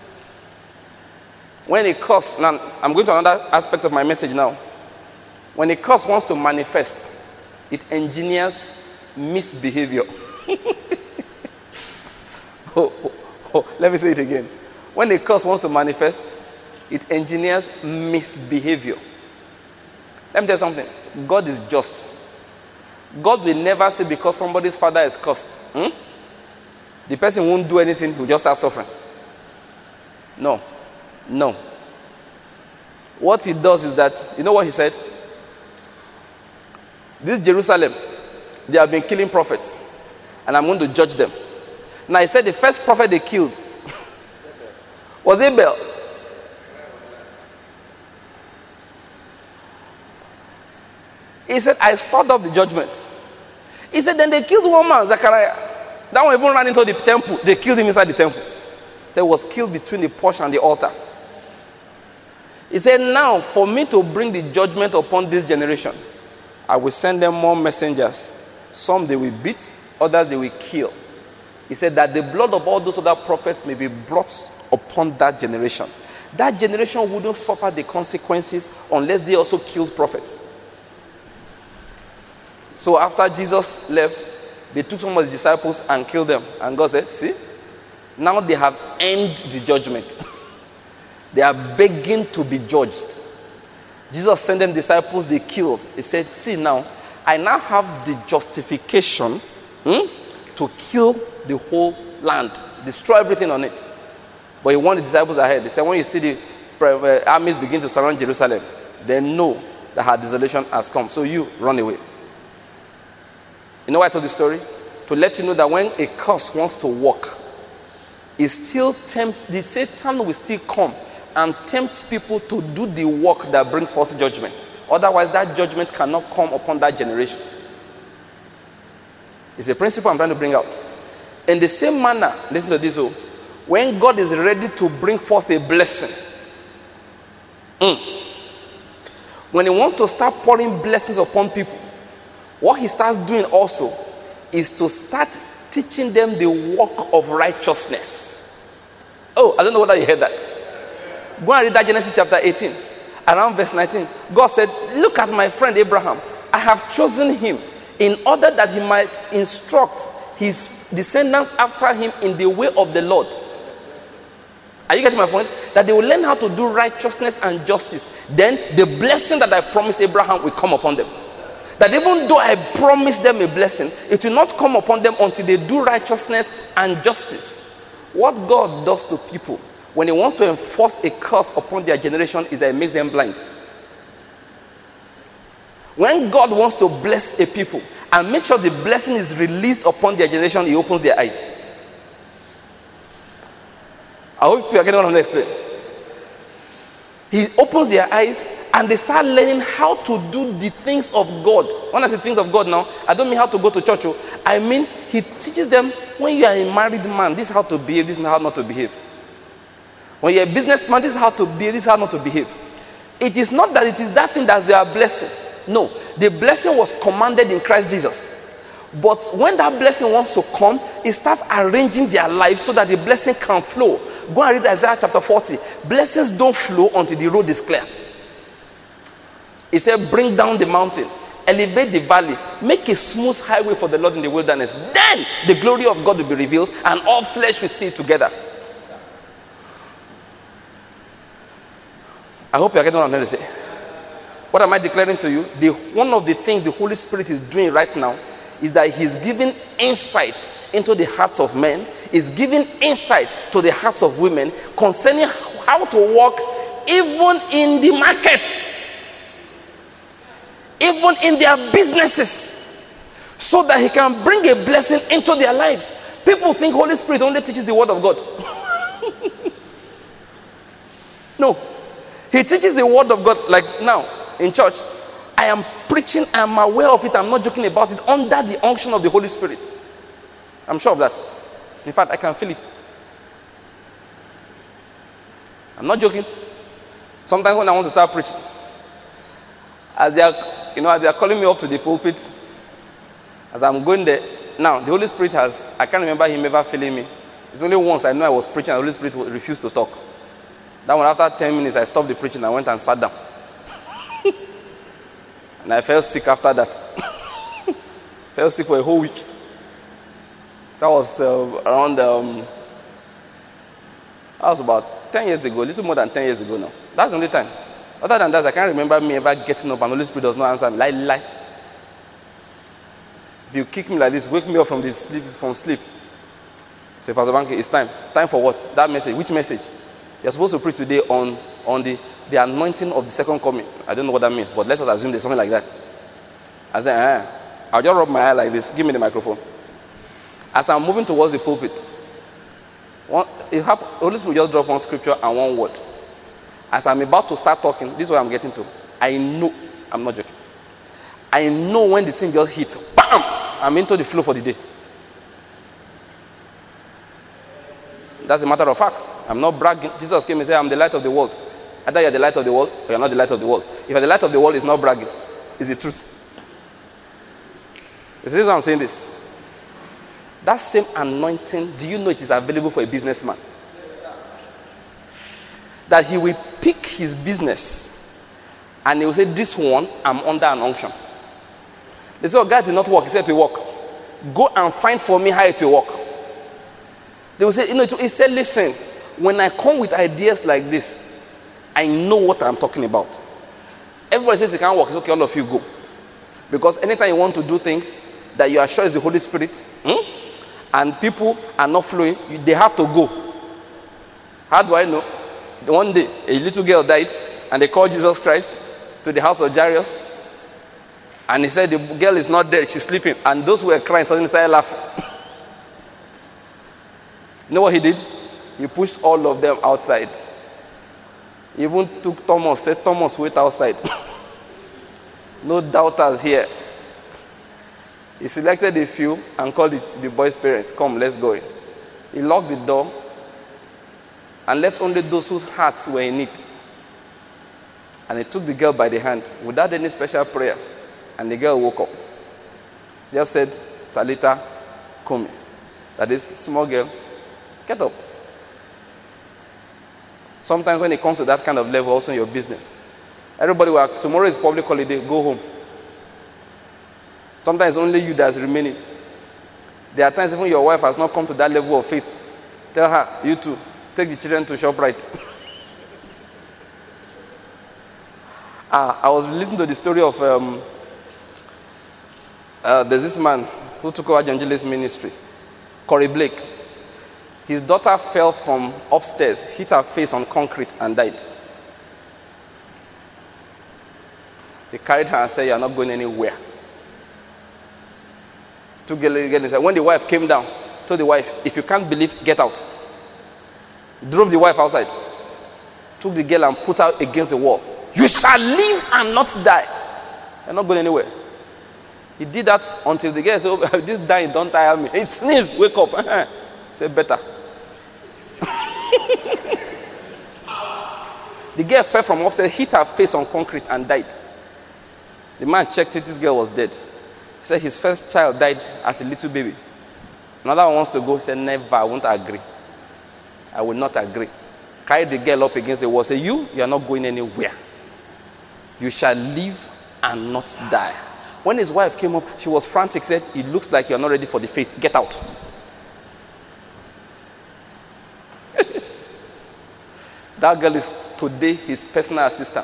When a curse, now I'm going to another aspect of my message now. When a curse wants to manifest, it engineers misbehavior. Let me say it again. When a curse wants to manifest, it engineers misbehavior. Let me tell you something. God is just. God will never say because somebody's father is cursed, the person won't do anything, he'll just start suffering. No. What he does is that, you know what he said? This Jerusalem, they have been killing prophets, and I'm going to judge them. Now he said the first prophet they killed was Abel. He said, I stored up the judgment. He said, then they killed one man, Zechariah. That one even ran into the temple. They killed him inside the temple. So he was killed between the porch and the altar. He said, now for me to bring the judgment upon this generation, I will send them more messengers. Some they will beat, others they will kill. He said that the blood of all those other prophets may be brought upon that generation. That generation wouldn't suffer the consequences unless they also killed prophets. So after Jesus left, they took some of his disciples and killed them. And God said, see, now they have earned the judgment. They are begging to be judged. Jesus sent them disciples, they killed. He said, see now, I now have the justification to kill the whole land, destroy everything on it. But he warned the disciples ahead. He said, when you see the armies begin to surround Jerusalem, then know that her desolation has come. So you run away. You know why I told this story? To let you know that when a curse wants to work, it still tempts, the Satan will still come and tempt people to do the work that brings forth judgment. Otherwise, that judgment cannot come upon that generation. It's a principle I'm trying to bring out. In the same manner, listen to this, when God is ready to bring forth a blessing, when he wants to start pouring blessings upon people, what he starts doing also is to start teaching them the work of righteousness. Oh, I don't know whether you heard that. Go and read that Genesis chapter 18, around verse 19. God said, look at my friend Abraham. I have chosen him in order that he might instruct his descendants after him in the way of the Lord. Are you getting my point? That they will learn how to do righteousness and justice. Then the blessing that I promised Abraham will come upon them. That even though I promised them a blessing, it will not come upon them until they do righteousness and justice. What God does to people when he wants to enforce a curse upon their generation is that it makes them blind. When God wants to bless a people and make sure the blessing is released upon their generation, he opens their eyes. I hope you are getting what I'm going to explain. He opens their eyes and they start learning how to do the things of God. When I say things of God now, I don't mean how to go to church. I mean, he teaches them, when you are a married man, this is how to behave, this is how not to behave. When you're a businessman, this is how to behave, this is how not to behave. It is not that it is that thing that's their blessing. No, the blessing was commanded in Christ Jesus. But when that blessing wants to come, it starts arranging their life so that the blessing can flow. Go and read Isaiah chapter 40. Blessings don't flow until the road is clear. He said, bring down the mountain, elevate the valley, make a smooth highway for the Lord in the wilderness. Then the glory of God will be revealed and all flesh will see it together. I hope you are getting what I'm trying to say. What am I declaring to you? One of the things the Holy Spirit is doing right now is that he's giving insight into the hearts of men, is giving insight to the hearts of women concerning how to walk even in the market, even in their businesses, so that he can bring a blessing into their lives. People think Holy Spirit only teaches the word of God. No, he teaches the word of God. Like now in church, I am preaching, I am aware of it, I'm not joking about it, under the unction of the Holy Spirit. I'm sure of that. In fact, I can feel it. I'm not joking. Sometimes when I want to start preaching, as they are calling me up to the pulpit, as I'm going there, now the Holy Spirit I can't remember him ever feeling me. It's only once I know I was preaching and the Holy Spirit refused to talk. That one, after 10 minutes, I stopped the preaching, I went and sat down. And I felt sick after that. Felt sick for a whole week. That was around, that was about 10 years ago, a little more than 10 years ago now. That's the only time. Other than that, I can't remember me ever getting up and the Holy Spirit does not answer me. Lie. If you kick me like this, wake me up from sleep. Say, Pastor Banky, it's time. Time for what? That message. Which message? You're supposed to preach today on the anointing of the second coming. I don't know what that means, but let's assume there's something like that. I say, I'll just rub my eye like this. Give me the microphone. As I'm moving towards the pulpit, Holy Spirit just drop one scripture and one word. As I'm about to start talking, this is what I'm getting to. I know, I'm not joking. I know when the thing just hits, bam! I'm into the flow for the day. That's a matter of fact. I'm not bragging. Jesus came and said, I'm the light of the world. Either you're the light of the world or you're not the light of the world. If you're the light of the world, it's not bragging. It's the truth. It's the reason I'm saying this. That same anointing, do you know it is available for a businessman? That he will pick his business and he will say, this one, I'm under an unction. They say, oh, God, it will not work. He said, it will work. Go and find for me how it will work. They will say, he said, listen, when I come with ideas like this, I know what I'm talking about. Everybody says it can't work. It's okay, all of you go. Because anytime you want to do things that you are sure is the Holy Spirit, and people are not flowing, they have to go. How do I know? One day, a little girl died, and they called Jesus Christ to the house of Jairus, and he said, the girl is not dead, she's sleeping. And those who were crying suddenly started laughing. You know what he did? He pushed all of them outside. He even took Thomas, said, Thomas, wait outside. No doubters here. He selected a few and called the boy's parents. Come, let's go. He locked the door and left only those whose hearts were in it. And he took the girl by the hand without any special prayer. And the girl woke up. She just said, Talita, come. That is, small girl, get up. Sometimes when it comes to that kind of level, also in your business, everybody will, tomorrow is public holiday, go home. Sometimes only you that's remaining. There are times even your wife has not come to that level of faith. Tell her, you too, take the children to ShopRite. I was listening to the story of there's this man who took over John Gilles' ministry, Corey Blake. His daughter fell from upstairs, hit her face on concrete and died. He carried her and said, "You are not going anywhere." Took the girl again and said, when the wife came down, told the wife, "If you can't believe, get out." Drove the wife outside. Took the girl and put her against the wall. "You shall live and not die. You're not going anywhere." He did that until the girl said, "Oh, this dying don't tire me." He sneezed, "Wake up." Say, "Better." The girl fell from upstairs, hit her face on concrete and died. The man checked it, this girl was dead. He said his first child died as a little baby. Another one wants to go. He said, "Never, I won't agree. I will not agree." Carried the girl up against the wall. Say, you are not going anywhere. You shall live and not die." When his wife came up, she was frantic, said, "It looks like you're not ready for the faith. Get out." That girl is today his personal assistant.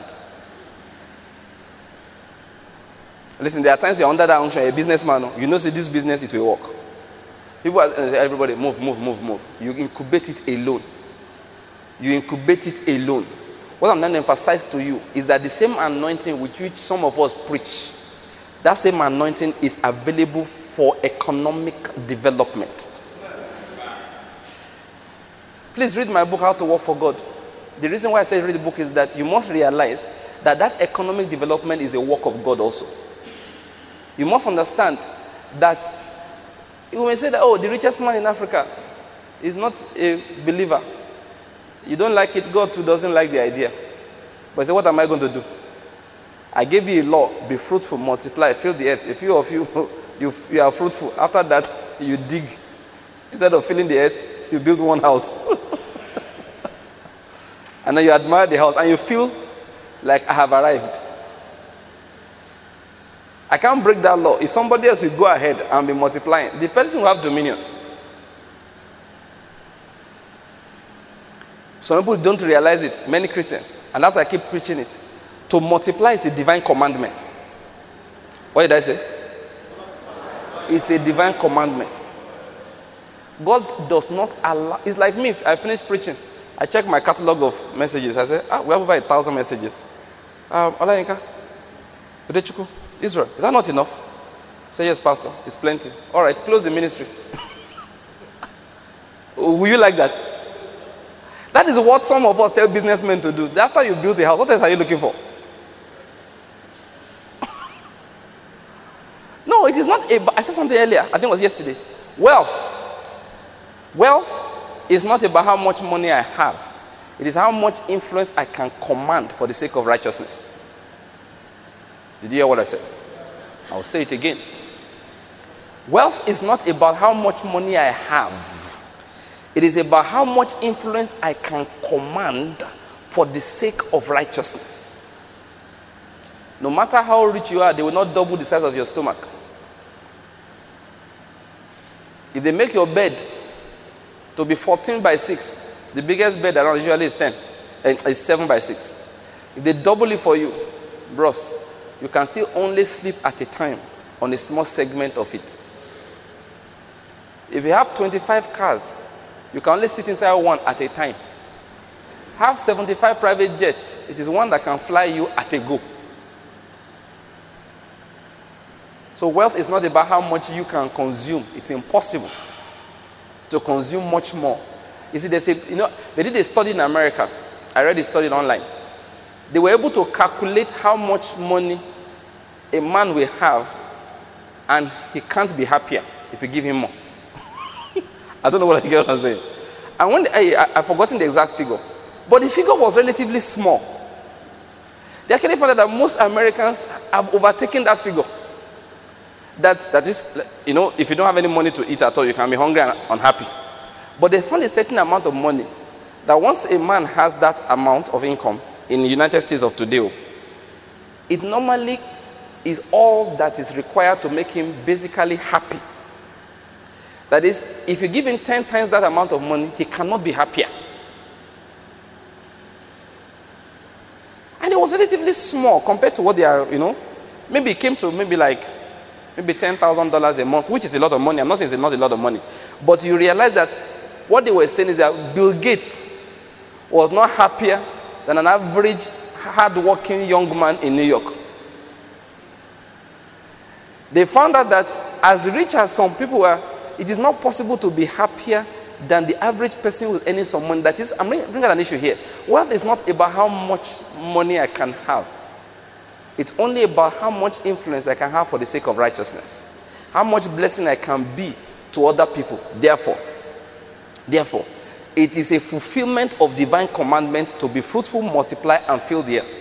Listen, there are times you're under that unction, a businessman, you know, say this business, it will work. People say, "Everybody, move. You incubate it alone. You incubate it alone." What I'm trying to emphasize to you is that the same anointing with which some of us preach, that same anointing is available for economic development. Please read my book, How to Work for God. The reason why I say read the book is that you must realize that economic development is a work of God also. You must understand that you may say that, "Oh, the richest man in Africa is not a believer." You don't like it, God too doesn't like the idea. But say, "What am I going to do? I gave you a law, be fruitful, multiply, fill the earth. If you of you are fruitful, after that you dig. Instead of filling the earth, you build one house." And then you admire the house and you feel like, "I have arrived." I can't break that law. If somebody else will go ahead and be multiplying, the person will have dominion. Some people don't realize it, many Christians, and that's why I keep preaching it. To multiply is a divine commandment. What did I say? It's a divine commandment. God does not allow. It's like me, I finished preaching. I check my catalog of messages. I say, we have over 1,000 messages. Olayinka, Udechuku, Israel. Is that not enough? Say, "Yes, Pastor. It's plenty." All right, close the ministry. Will you like that? That is what some of us tell businessmen to do. After you build a house, what else are you looking for? No, it is not I said something earlier. I think it was yesterday. Wealth is not about how much money I have. It is how much influence I can command for the sake of righteousness. Did you hear what I said? I'll say it again. Wealth is not about how much money I have. It is about how much influence I can command for the sake of righteousness. No matter how rich you are, they will not double the size of your stomach. If they make your bed to be 14 by 6, the biggest bed around usually is 10, and is 7 by 6. If they double it for you, bros, you can still only sleep at a time on a small segment of it. If you have 25 cars, you can only sit inside one at a time. Have 75 private jets. It is one that can fly you at a go. So wealth is not about how much you can consume. It's impossible to consume much more. You see, they did a study in America. I read the study online. They were able to calculate how much money a man will have, and he can't be happier if you give him more. I don't know what I get what I'm saying. And when I've forgotten the exact figure, but the figure was relatively small. They actually found that most Americans have overtaken that figure. That is, if you don't have any money to eat at all, you can be hungry and unhappy. But they found a certain amount of money that once a man has that amount of income in the United States of today, it normally is all that is required to make him basically happy. That is, if you give him 10 times that amount of money, he cannot be happier. And it was relatively small compared to what they are, Maybe it came to maybe $10,000 a month, which is a lot of money. I'm not saying it's not a lot of money. But you realize that what they were saying is that Bill Gates was not happier than an average, hard-working young man in New York. They found out that as rich as some people are, it is not possible to be happier than the average person who's earning some money. That is, I'm bringing an issue here. Wealth is not about how much money I can have. It's only about how much influence I can have for the sake of righteousness. How much blessing I can be to other people. Therefore, it is a fulfillment of divine commandments to be fruitful, multiply, and fill the earth.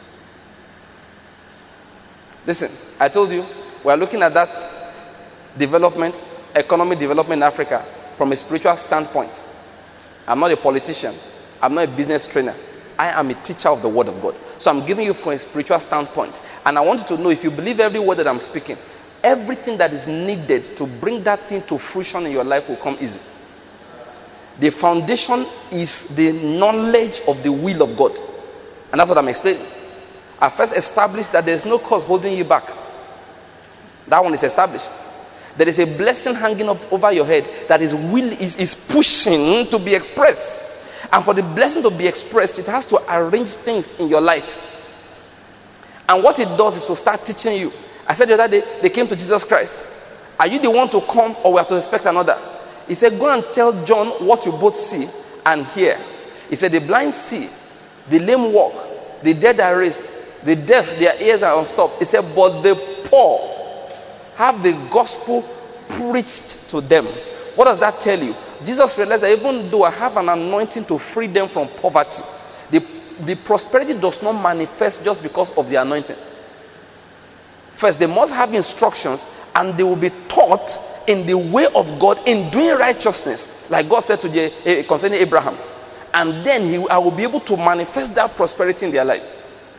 Listen, I told you, we are looking at that development, economic development in Africa from a spiritual standpoint. I'm not a politician. I'm not a business trainer. I am a teacher of the word of God. So I'm giving you from a spiritual standpoint. And I want you to know, if you believe every word that I'm speaking, everything that is needed to bring that thing to fruition in your life will come easy. The foundation is the knowledge of the will of God. And that's what I'm explaining. I first established that there is no cause holding you back. That one is established. There is a blessing hanging up over your head that is pushing to be expressed. And for the blessing to be expressed, it has to arrange things in your life. And what it does is to start teaching you. I said the other day, they came to Jesus Christ. Are you the one to come, or we have to expect another? He said, go and tell John what you both see and hear. He said, the blind see, the lame walk, the dead are raised, the deaf, their ears are unstopped. He said, but the poor have the gospel preached to them. What does that tell you? Jesus realized that even though I have an anointing to free them from poverty, the prosperity does not manifest just because of the anointing. First, they must have instructions, and they will be taught in the way of God in doing righteousness, like God said to concerning Abraham. And then I will be able to manifest that prosperity in their lives.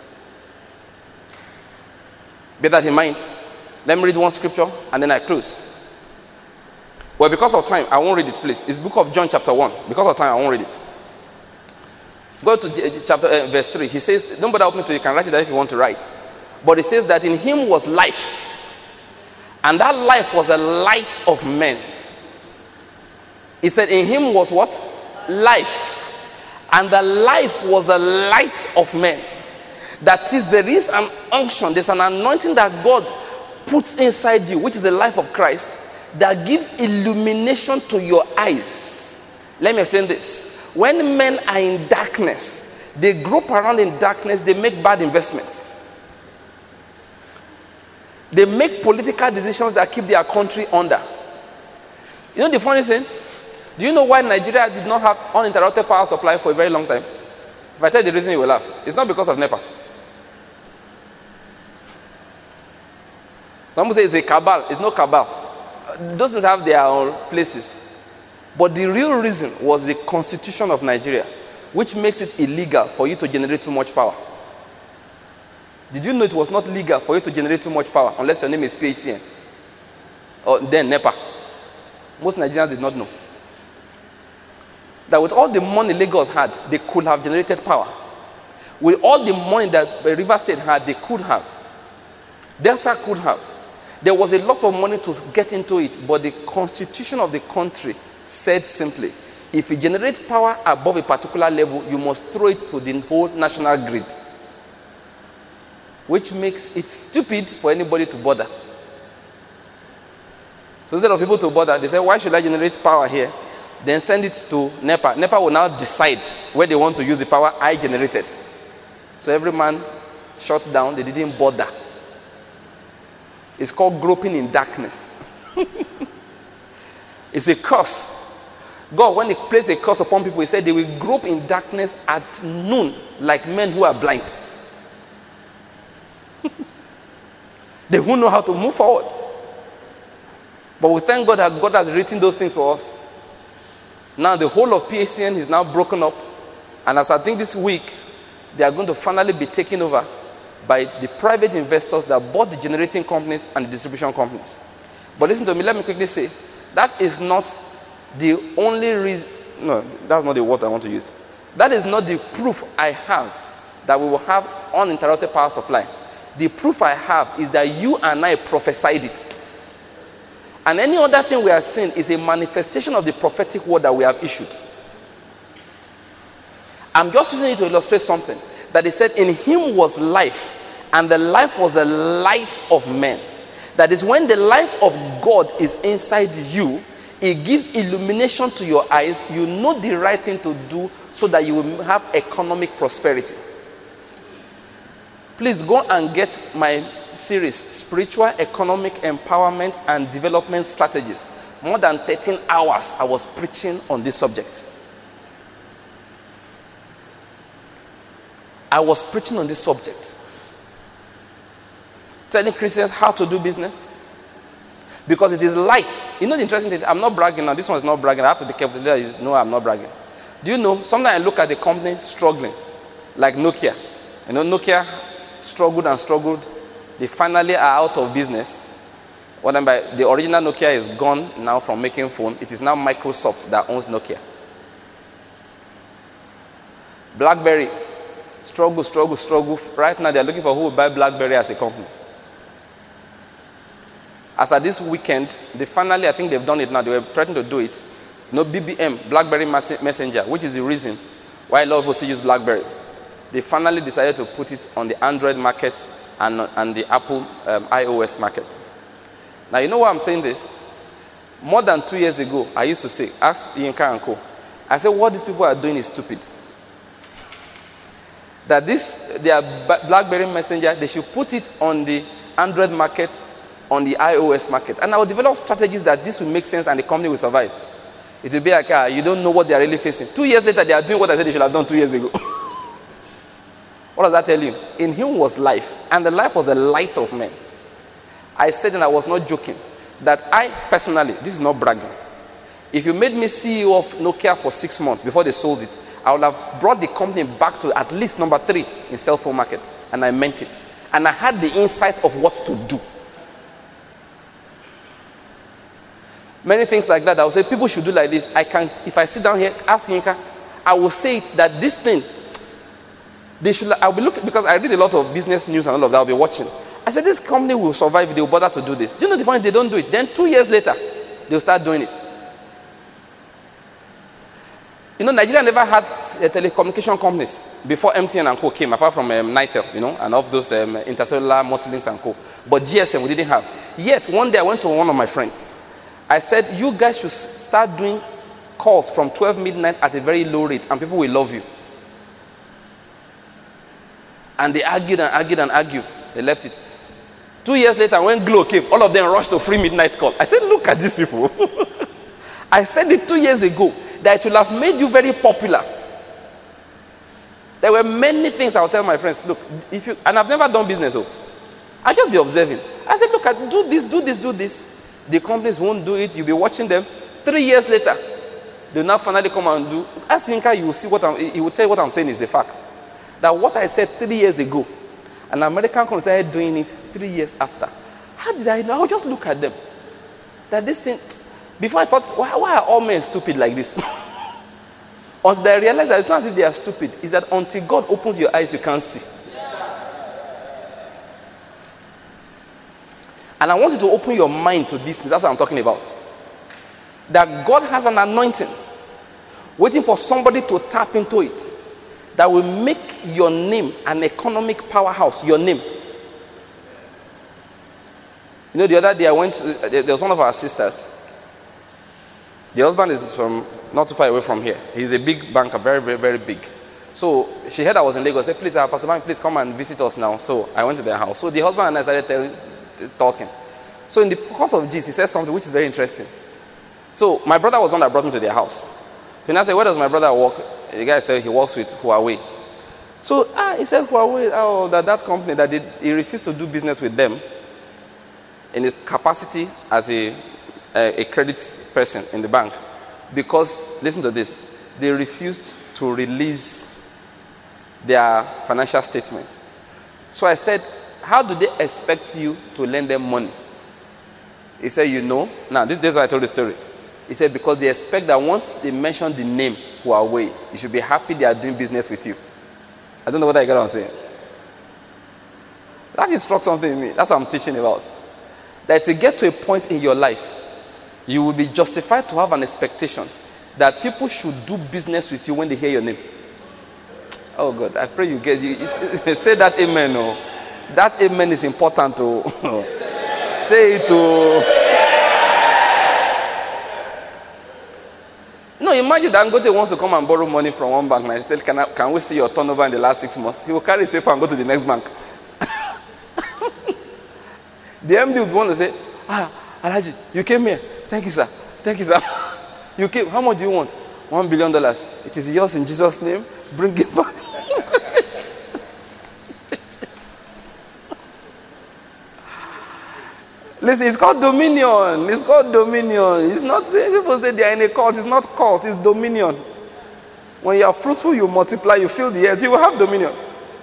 Bear that in mind. Let me read one scripture and then I close. Well, because of time, I won't read it, please. It's book of John chapter 1. Because of time, I won't read it. Go to chapter verse 3. He says, don't bother opening to it, you can write it down if you want to write. But it says that in him was life. And that life was the light of men. He said in him was what? Life. And the life was the light of men. That is, there is an unction, there's an anointing that God puts inside you, which is the life of Christ, that gives illumination to your eyes. Let me explain this. When men are in darkness, they grope around in darkness, they make bad investments. They make political decisions that keep their country under. You know the funny thing? Do you know why Nigeria did not have uninterrupted power supply for a very long time? If I tell you the reason, you will laugh. It's not because of NEPA. Some say it's a cabal. It's no cabal. Those things have their own places. But the real reason was the constitution of Nigeria, which makes it illegal for you to generate too much power. Did you know it was not legal for you to generate too much power unless your name is PHCN? Or then NEPA. Most Nigerians did not know. That with all the money Lagos had, they could have generated power. With all the money that River State had, they could have. Delta could have. There was a lot of money to get into it, but the constitution of the country said simply, if you generate power above a particular level, you must throw it to the whole national grid. Which makes it stupid for anybody to bother. So instead of people to bother, they say, why should I generate power here? Then send it to NEPA. NEPA will now decide where they want to use the power I generated. So every man shuts down, they didn't bother. It's called groping in darkness. It's a curse. God, when he placed a curse upon people, he said they will grope in darkness at noon like men who are blind. They won't know how to move forward. But we thank God that God has written those things for us. Now the whole of PHCN is now broken up. And as I think this week, they are going to finally be taken over by the private investors that bought the generating companies and the distribution companies. But listen to me, let me quickly say, that is not the only reason, no, that's not the word I want to use. That is not the proof I have that we will have uninterrupted power supply. The proof I have is that you and I prophesied it. And any other thing we are seeing is a manifestation of the prophetic word that we have issued. I'm just using it to illustrate something. That he said, in him was life, and the life was the light of men. That is when the life of God is inside you, it gives illumination to your eyes. You know the right thing to do so that you will have economic prosperity. Please go and get my series, Spiritual Economic Empowerment and Development Strategies. More than 13 hours I was preaching on this subject. I was preaching on this subject. Telling Christians how to do business. Because it is light. You know the interesting thing, I'm not bragging now. This one is not bragging. I have to be careful. You know I'm not bragging. Do you know, sometimes I look at the company struggling. Like Nokia. You know, Nokia struggled and struggled. They finally are out of business. What I mean by the original Nokia is gone now from making phone. It is now Microsoft that owns Nokia. BlackBerry. Struggle. Right now they're looking for who will buy BlackBerry as a company. As at this weekend, they finally, I think they've done it now. They were threatening to do it. You know, BBM, BlackBerry Messenger, which is the reason why a lot of people still use BlackBerry. They finally decided to put it on the Android market and the Apple iOS market. Now, you know why I'm saying this? More than 2 years ago, I used to say, ask Yinka and Co. I said, what these people are doing is stupid. That their BlackBerry Messenger, they should put it on the Android market, on the iOS market. And I will develop strategies that this will make sense and the company will survive. It will be like, you don't know what they are really facing. 2 years later, they are doing what I said they should have done 2 years ago. What does that tell you? In him was life, and the life was the light of men. I said, and I was not joking, that I personally, this is not bragging, if you made me CEO of Nokia for 6 months before they sold it, I would have brought the company back to at least number 3 in cell phone market. And I meant it. And I had the insight of what to do. Many things like that. I will say people should do like this. If I sit down here, ask Yinka, I will say it that this thing, I'll be looking, because I read a lot of business news and all of that, I'll be watching. I said, this company will survive if they will bother to do this. Do you know the funny, they don't do it. Then 2 years later, they'll start doing it. You know, Nigeria never had telecommunication companies before MTN and Co came, apart from Nitel, you know, and of those intercellular multilinks and Co. But GSM we didn't have. Yet, one day I went to one of my friends. I said, you guys should start doing calls from 12 midnight at a very low rate, and people will love you. And they argued. They left it. 2 years later, when Glo came, all of them rushed to free midnight call. I said, look at these people. I said it 2 years ago, that it will have made you very popular. There were many things I would tell my friends, look, and I've never done business, I just be observing. I said, look, do this. The companies won't do it. You'll be watching them. 3 years later, they'll now finally come and do. Ask Yinka, you will see he will tell you what I'm saying is a fact. That what I said 3 years ago, an American company started doing it 3 years after. How did I know? I would just look at them. That this thing, before I thought, why are all men stupid like this? Until I realized that it's not as if they are stupid. It's that until God opens your eyes, you can't see. And I want you to open your mind to these things. That's what I'm talking about. That God has an anointing waiting for somebody to tap into it that will make your name an economic powerhouse. Your name. You know, the other day there was one of our sisters. The husband is from not too far away from here. He's a big banker, very, very, very big. So she heard I was in Lagos. Said, please, Pastor Man, please come and visit us now. So I went to their house. So the husband and I started talking. So in the course of this, he said something which is very interesting. So my brother was the one that brought me to their house. Then I said, where does my brother work? The guy said he works with Huawei. So he said Huawei, that company that he refused to do business with them in his capacity as a credit person in the bank, because listen to this, they refused to release their financial statement. So I said, how do they expect you to lend them money? He said, now this is why I told the story. He said, because they expect that once they mention the name Huawei, you should be happy they are doing business with you. I don't know what I got on saying. That instructs something in me. That's what I'm teaching about. That to get to a point in your life, you will be justified to have an expectation that people should do business with you when they hear your name. Oh God, I pray you say that amen. Oh. That amen is important. Oh. say it to. No, imagine that Dangote wants to come and borrow money from one bank and I said, can we see your turnover in the last 6 months? He will carry his paper and go to the next bank. The MD would want to say, Alhaji, you came here. Thank you, sir. Thank you, sir. You came. How much do you want? $1 billion. It is yours in Jesus' name. Bring it back. Listen, it's called dominion. It's called dominion. It's not, people say they are in a cult. It's not cult. It's dominion. When you are fruitful, you multiply, you fill the earth, you will have dominion.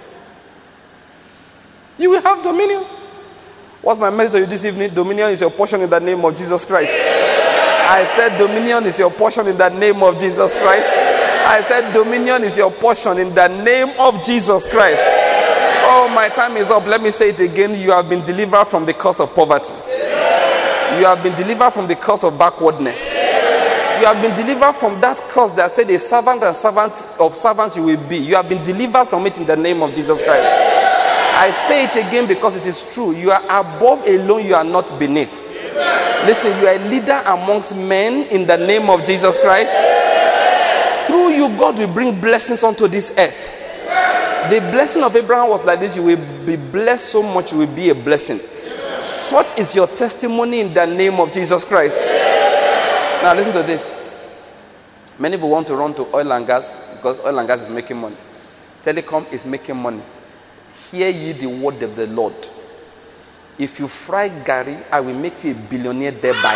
You will have dominion. What's my message to you this evening? Dominion is your portion in the name of Jesus Christ. I said dominion is your portion in the name of Jesus Christ. I said dominion is your portion in the name of Jesus Christ. Oh, my time is up. Let me say it again. You have been delivered from the curse of poverty. You have been delivered from the curse of backwardness. You have been delivered from that curse that said a servant and servant of servants you will be. You have been delivered from it in the name of Jesus Christ. I say it again because it is true. You are above alone, you are not beneath. Listen, you are a leader amongst men in the name of Jesus Christ. Through you, God will bring blessings onto this earth. The blessing of Abraham was like this: you will be blessed so much, you will be a blessing. Such is your testimony in the name of Jesus Christ. Now listen to this. Many people want to run to oil and gas because oil and gas is making money. Telecom is making money. Hear ye the word of the Lord. If you fry Gary, I will make you a billionaire thereby.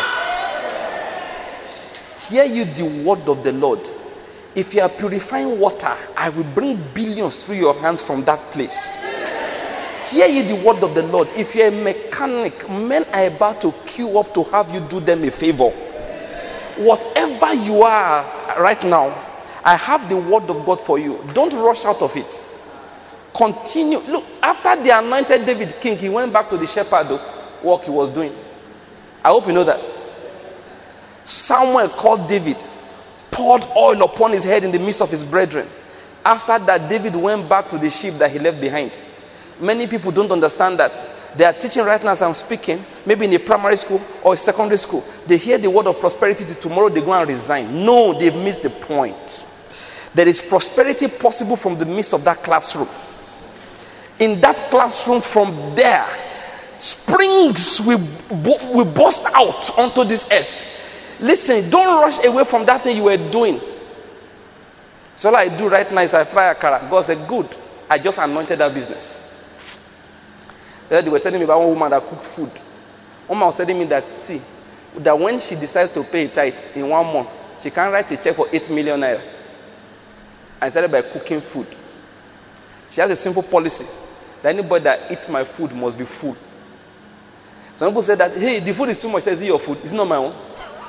Hear ye the word of the Lord. If you are purifying water, I will bring billions through your hands from that place. Hear ye the word of the Lord. If you are a mechanic, men are about to queue up to have you do them a favor. Whatever you are right now, I have the word of God for you. Don't rush out of it. Continue. Look, after the anointed David king, he went back to the shepherd work he was doing. I hope you know that. Samuel called David, poured oil upon his head in the midst of his brethren. After that, David went back to the sheep that he left behind. Many people don't understand that. They are teaching right now as I'm speaking, maybe in a primary school or a secondary school. They hear the word of prosperity, tomorrow they go and resign. No, they've missed the point. There is prosperity possible from the midst of that classroom. In that classroom, from there, springs will burst out onto this earth. Listen, don't rush away from that thing you were doing. So all I do right now is I fry akara. God said, good. I just anointed that business. They were telling me about one woman that cooked food. One woman was telling me that, see, that when she decides to pay a tithe in 1 month, she can write a check for 8 million naira. I started by cooking food. She has a simple policy that anybody that eats my food must be full. Some people say that, hey, the food is too much. Is it your food? It's not my own.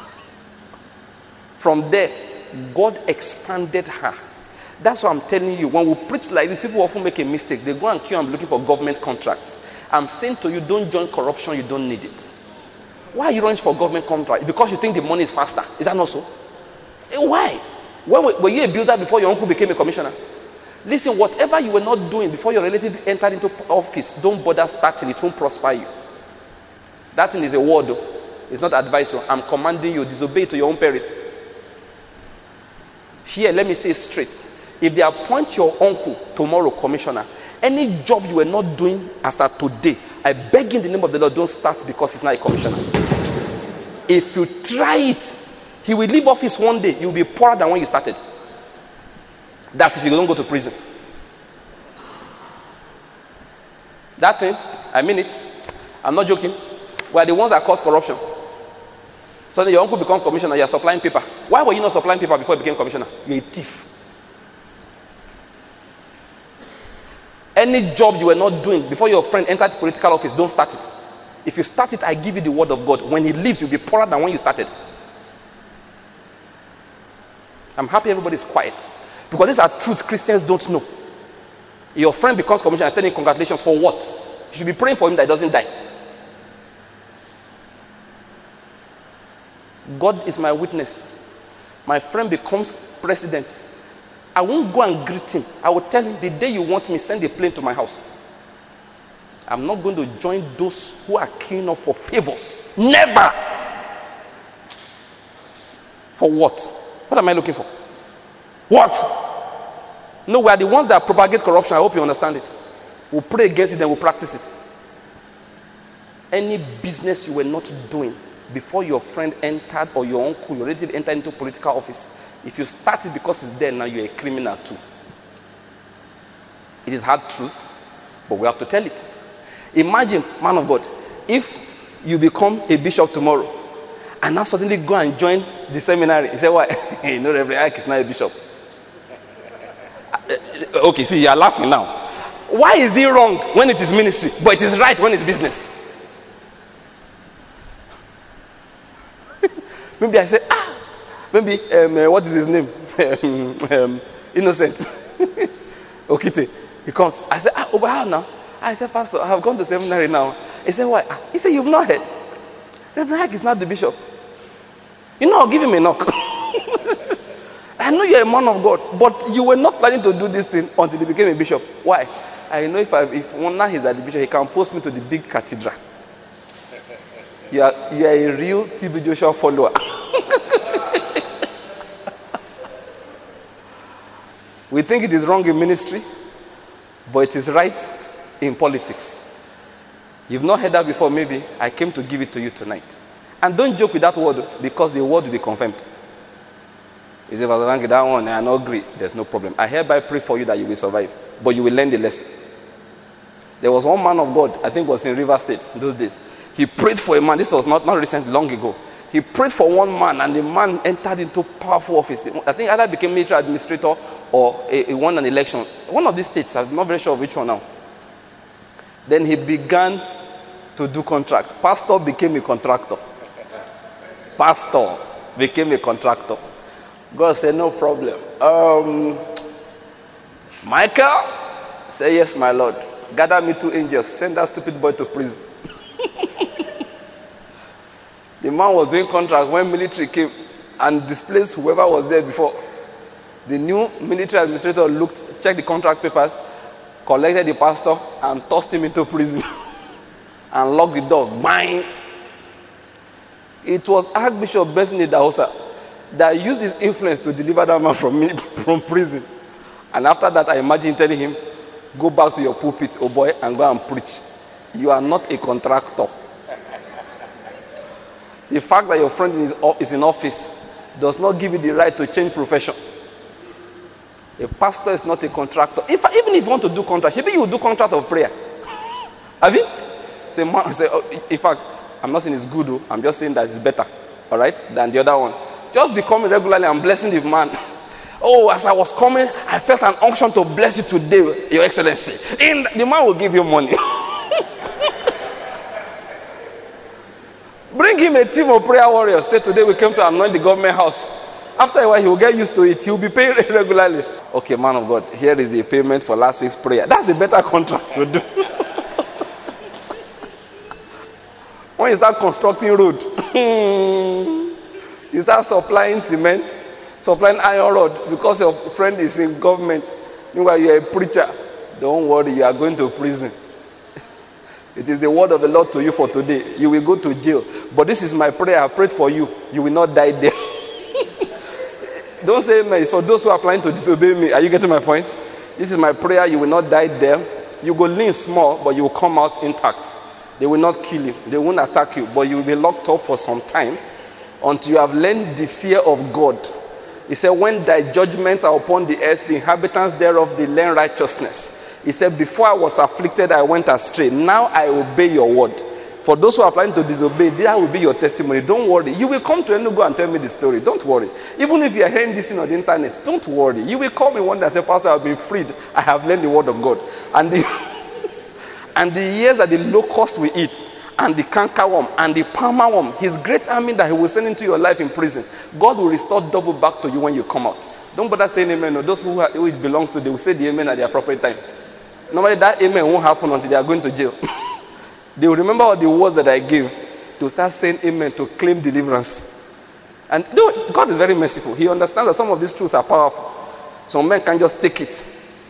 From there, God expanded her. That's what I'm telling you. When we preach like this, people often make a mistake. They go and queue and be looking for government contracts. I'm saying to you, don't join corruption. You don't need it. Why are you running for government contract? Because you think the money is faster. Is that not so? Why? Were you a builder before your uncle became a commissioner? Listen, whatever you were not doing before your relative entered into office, don't bother starting. It won't prosper you. That thing is a word, though. It's not advice. I'm commanding you. Disobey to your own peril. Here, let me say it straight. If they appoint your uncle tomorrow commissioner, any job you were not doing as of today, I beg in the name of the Lord, don't start because he's not a commissioner. If you try it, he will leave office one day. You'll be poorer than when you started. That's if you don't go to prison. That thing, I mean it. I'm not joking. We are the ones that cause corruption. So then your uncle becomes commissioner, you are supplying paper. Why were you not supplying paper before you became commissioner? You're a thief. Any job you were not doing before your friend entered the political office, don't start it. If you start it, I give you the word of God. When he leaves, you'll be poorer than when you started. I'm happy everybody's quiet. Because these are truths Christians don't know. Your friend becomes commissioner, I tell him congratulations for what? You should be praying for him that he doesn't die. God is my witness. My friend becomes president. I won't go and greet him. I will tell him, the day you want me, send a plane to my house. I'm not going to join those who are keen up for favors. Never. For what? What am I looking for? What? No, we are the ones that propagate corruption. I hope you understand it. We'll pray against it and we'll practice it. Any business you were not doing before your friend entered or your uncle, your relative entered into political office, if you start it because it's there now, you're a criminal too. It is hard truth, but we have to tell it. Imagine, man of God, if you become a bishop tomorrow and now suddenly go and join the seminary. You say, why? You know, Reverend Ike is not a bishop. Okay, see, you are laughing now. Why is it wrong when it is ministry, but it is right when it's business? Maybe I say, maybe, what is his name? Innocent. Okite. He comes. I said, over how now? I said, Pastor, I have gone to seminary now. He said, why? He said, you've not heard. Reverend Ike is not the bishop. You know, I'll give him a knock. I know you're a man of God, but you were not planning to do this thing until he became a bishop. Why? I know if one now he's at the bishop, he can post me to the big cathedral. You are a real TB Joshua follower. We think it is wrong in ministry, but it is right in politics. You've not heard that before, maybe. I came to give it to you tonight. And don't joke with that word, because the word will be confirmed. You say, Pastor Vanki, that one, I don't agree. There's no problem. I hereby pray for you that you will survive, but you will learn the lesson. There was one man of God, I think it was in River State those days. He prayed for a man. This was not recent, long ago. He prayed for one man, and the man entered into powerful office. I think either became military administrator or he won an election. One of these states, I'm not very sure of which one now. Then he began to do contracts. Pastor became a contractor. Pastor became a contractor. God said, no problem. Michael, say, yes, my Lord. Gather me 2 angels. Send that stupid boy to prison. The man was doing contracts when military came and displaced whoever was there before. The new military administrator checked the contract papers, collected the pastor, and tossed him into prison. And locked the door. Bang! It was Archbishop Benson Idahosa that used his influence to deliver that man from prison. And after that, I imagine telling him, go back to your pulpit, oh boy, and go and preach. You are not a contractor. The fact that your friend is in office does not give you the right to change profession. A pastor is not a contractor. Even if you want to do contract, maybe you will do contract of prayer. Have you? In fact, I'm not saying it's good, though. I'm just saying that it's better, all right, than the other one. Just be coming regularly and blessing the man. Oh, as I was coming, I felt an unction to bless you today, Your Excellency. And the man will give you money. Bring him a team of prayer warriors. Say, today we came to anoint the government house. After a while, he will get used to it. He will be paying regularly. Okay, man of God, here is the payment for last week's prayer. That's a better contract to do. When you start constructing road, you start supplying cement, supplying iron rod, because your friend is in government. Meanwhile, you are a preacher. Don't worry, you are going to prison. It is the word of the Lord to you for today. You will go to jail. But this is my prayer. I prayed for you. You will not die there. Don't say amen. It's for those who are planning to disobey me. Are you getting my point? This is my prayer. You will not die there. You go lean small, but you will come out intact. They will not kill you. They won't attack you. But you will be locked up for some time until you have learned the fear of God. He said, when thy judgments are upon the earth, the inhabitants thereof, they learn righteousness. He said, before I was afflicted, I went astray. Now I obey your word. For those who are planning to disobey, that will be your testimony. Don't worry. You will come to Enugu and tell me the story. Don't worry. Even if you are hearing this on the internet, don't worry. You will call me one day and say, Pastor, I have been freed. I have learned the word of God. And the years that the locust will eat, and the cankerworm, and the palmer worm, his great army that he will send into your life in prison, God will restore double back to you when you come out. Don't bother saying amen. No, those who it belongs to, they will say the amen at the appropriate time. Normally that amen won't happen until they are going to jail. They will remember all the words that I gave to start saying amen to claim deliverance. And God is very merciful. He understands that some of these truths are powerful. Some men can just take it.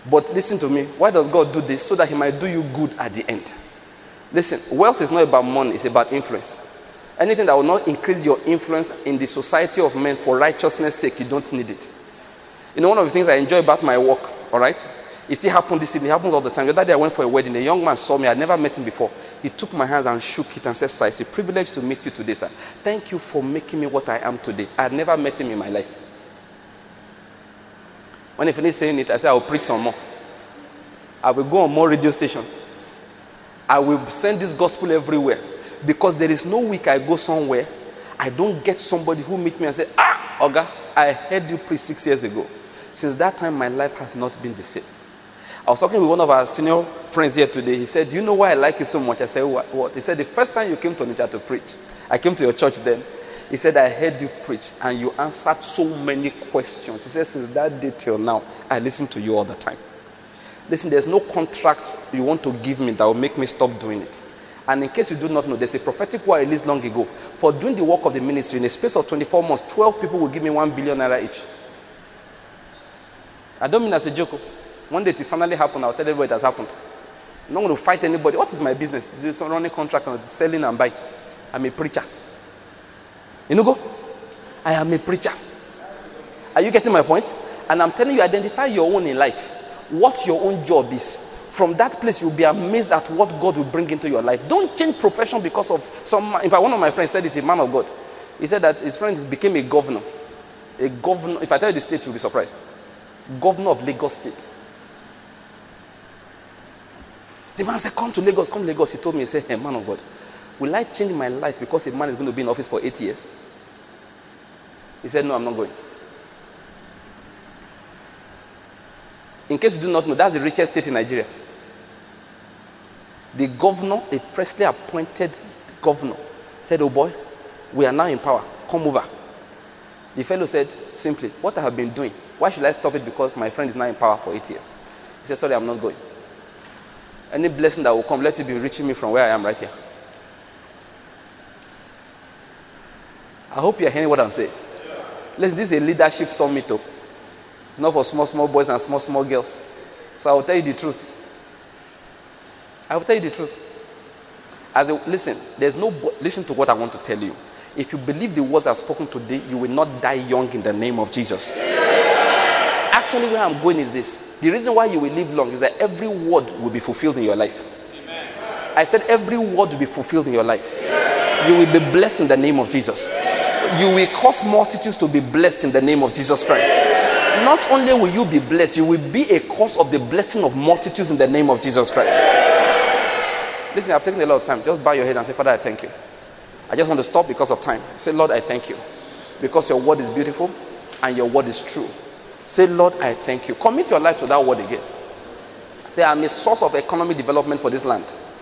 But listen to me. Why does God do this? So that he might do you good at the end. Listen, wealth is not about money. It's about influence. Anything that will not increase your influence in the society of men for righteousness' sake, you don't need it. You know, one of the things I enjoy about my work, all right? It still happened this evening. It happens all the time. The other day I went for a wedding. A young man saw me. I'd never met him before. He took my hands and shook it and said, "Sir, it's a privilege to meet you today, sir. Thank you for making me what I am today." I had never met him in my life. When he finished saying it, I said, "I will preach some more. I will go on more radio stations. I will send this gospel everywhere. Because there is no week I go somewhere, I don't get somebody who meets me and say, 'Oga, I heard you preach 6 years ago.' Since that time, my life has not been the same." I was talking with one of our senior friends here today. He said, "Do you know why I like you so much?" I said, "What?" He said, "The first time you came to Onitsha to preach, I came to your church then. He said, I heard you preach and you answered so many questions." He said, "Since that day till now, I listen to you all the time." Listen, there's no contract you want to give me that will make me stop doing it. And in case you do not know, there's a prophetic word released long ago. For doing the work of the ministry, in a space of 24 months, 12 people will give me 1 billion naira each. I don't mean as a joke. One day it will finally happen. I'll tell everybody it has happened. I'm not going to fight anybody. What is my business? This is running contract and selling and buying. I'm a preacher. You know, go? I am a preacher. Are you getting my point? And I'm telling you, identify your own in life. What your own job is. From that place, you'll be amazed at what God will bring into your life. Don't change profession because of some. In fact, one of my friends said it, a man of God. He said that his friend became a governor. A governor. If I tell you the state, you'll be surprised. Governor of Lagos State. The man said, "Come to Lagos, come to Lagos." He told me, he said, "Hey, man of God, will I change my life because a man is going to be in office for 8 years?" He said, "No, I'm not going." In case you do not know, that's the richest state in Nigeria. The governor, a freshly appointed governor, said, "Oh boy, we are now in power. Come over." The fellow said, simply, "What I have been doing, why should I stop it because my friend is now in power for 8 years?" He said, "Sorry, I'm not going. Any blessing that will come, let it be reaching me from where I am right here." I hope you are hearing what I'm saying. Listen, this is a leadership summit. It's not for small boys and small girls. So I will tell you the truth. I will tell you the truth. Listen, listen to what I want to tell you. If you believe the words I've spoken today, you will not die young in the name of Jesus. Actually, where I'm going is this. The reason why you will live long is that every word will be fulfilled in your life. Amen. I said every word will be fulfilled in your life. Amen. You will be blessed in the name of Jesus. Amen. You will cause multitudes to be blessed in the name of Jesus Christ. Amen. Not only will you be blessed, you will be a cause of the blessing of multitudes in the name of Jesus Christ. Amen. Listen, I've taken a lot of time. Just bow your head and say, "Father, I thank you." I just want to stop because of time. Say, "Lord, I thank you because your word is beautiful and your word is true." Say, "Lord, I thank you." Commit your life to that word again. Say, "I'm a source of economic development for this land."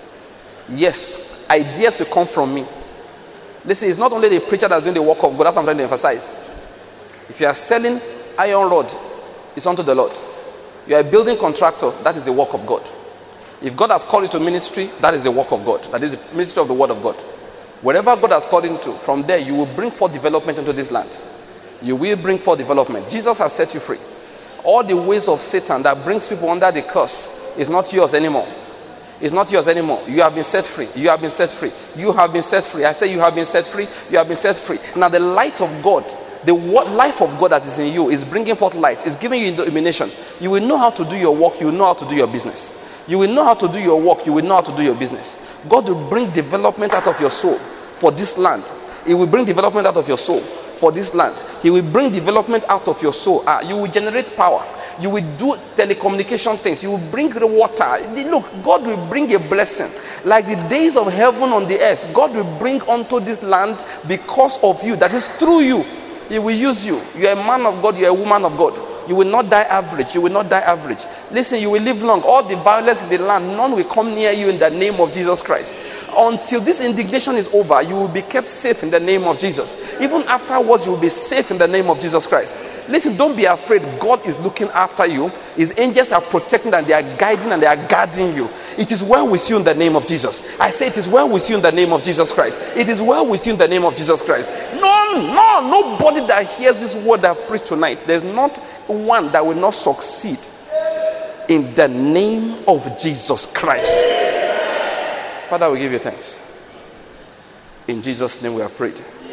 Yes, ideas will come from me. Listen, it's not only the preacher that's doing the work of God. That's what I'm trying to emphasize. If you are selling iron rod, it's unto the Lord. You are a building contractor, that is the work of God. If God has called you to ministry, that is the work of God. That is the ministry of the word of God. Wherever God has called you to, from there you will bring forth development into this land. You will bring forth development. Jesus has set you free. All the ways of Satan that brings people under the curse is not yours anymore. It's not yours anymore. You have been set free. You have been set free. You have been set free. I say you have been set free. You have been set free. Now the light of God, the life of God that is in you is bringing forth light. It's giving you illumination. You will know how to do your work. You will know how to do your business. You will know how to do your work. You will know how to do your business. God will bring development out of your soul for this land. He will bring development out of your soul for this land. He will bring development out of your soul. You will generate power. You will do telecommunication things. You will bring the water. Look, God will bring a blessing. Like the days of heaven on the earth, God will bring onto this land because of you. That is through you. He will use you. You are a man of God. You are a woman of God. You will not die average. You will not die average. Listen, you will live long. All the violence in the land, none will come near you in the name of Jesus Christ. Until this indignation is over, you will be kept safe in the name of Jesus. Even afterwards, you will be safe in the name of Jesus Christ. Listen, don't be afraid. God is looking after you. His angels are protecting and they are guiding and they are guarding you. It is well with you in the name of Jesus. I say it is well with you in the name of Jesus Christ. It is well with you in the name of Jesus Christ. Nobody that hears this word that I've preached tonight, there's not one that will not succeed. In the name of Jesus Christ. Father, we give you thanks. In Jesus' name we have prayed.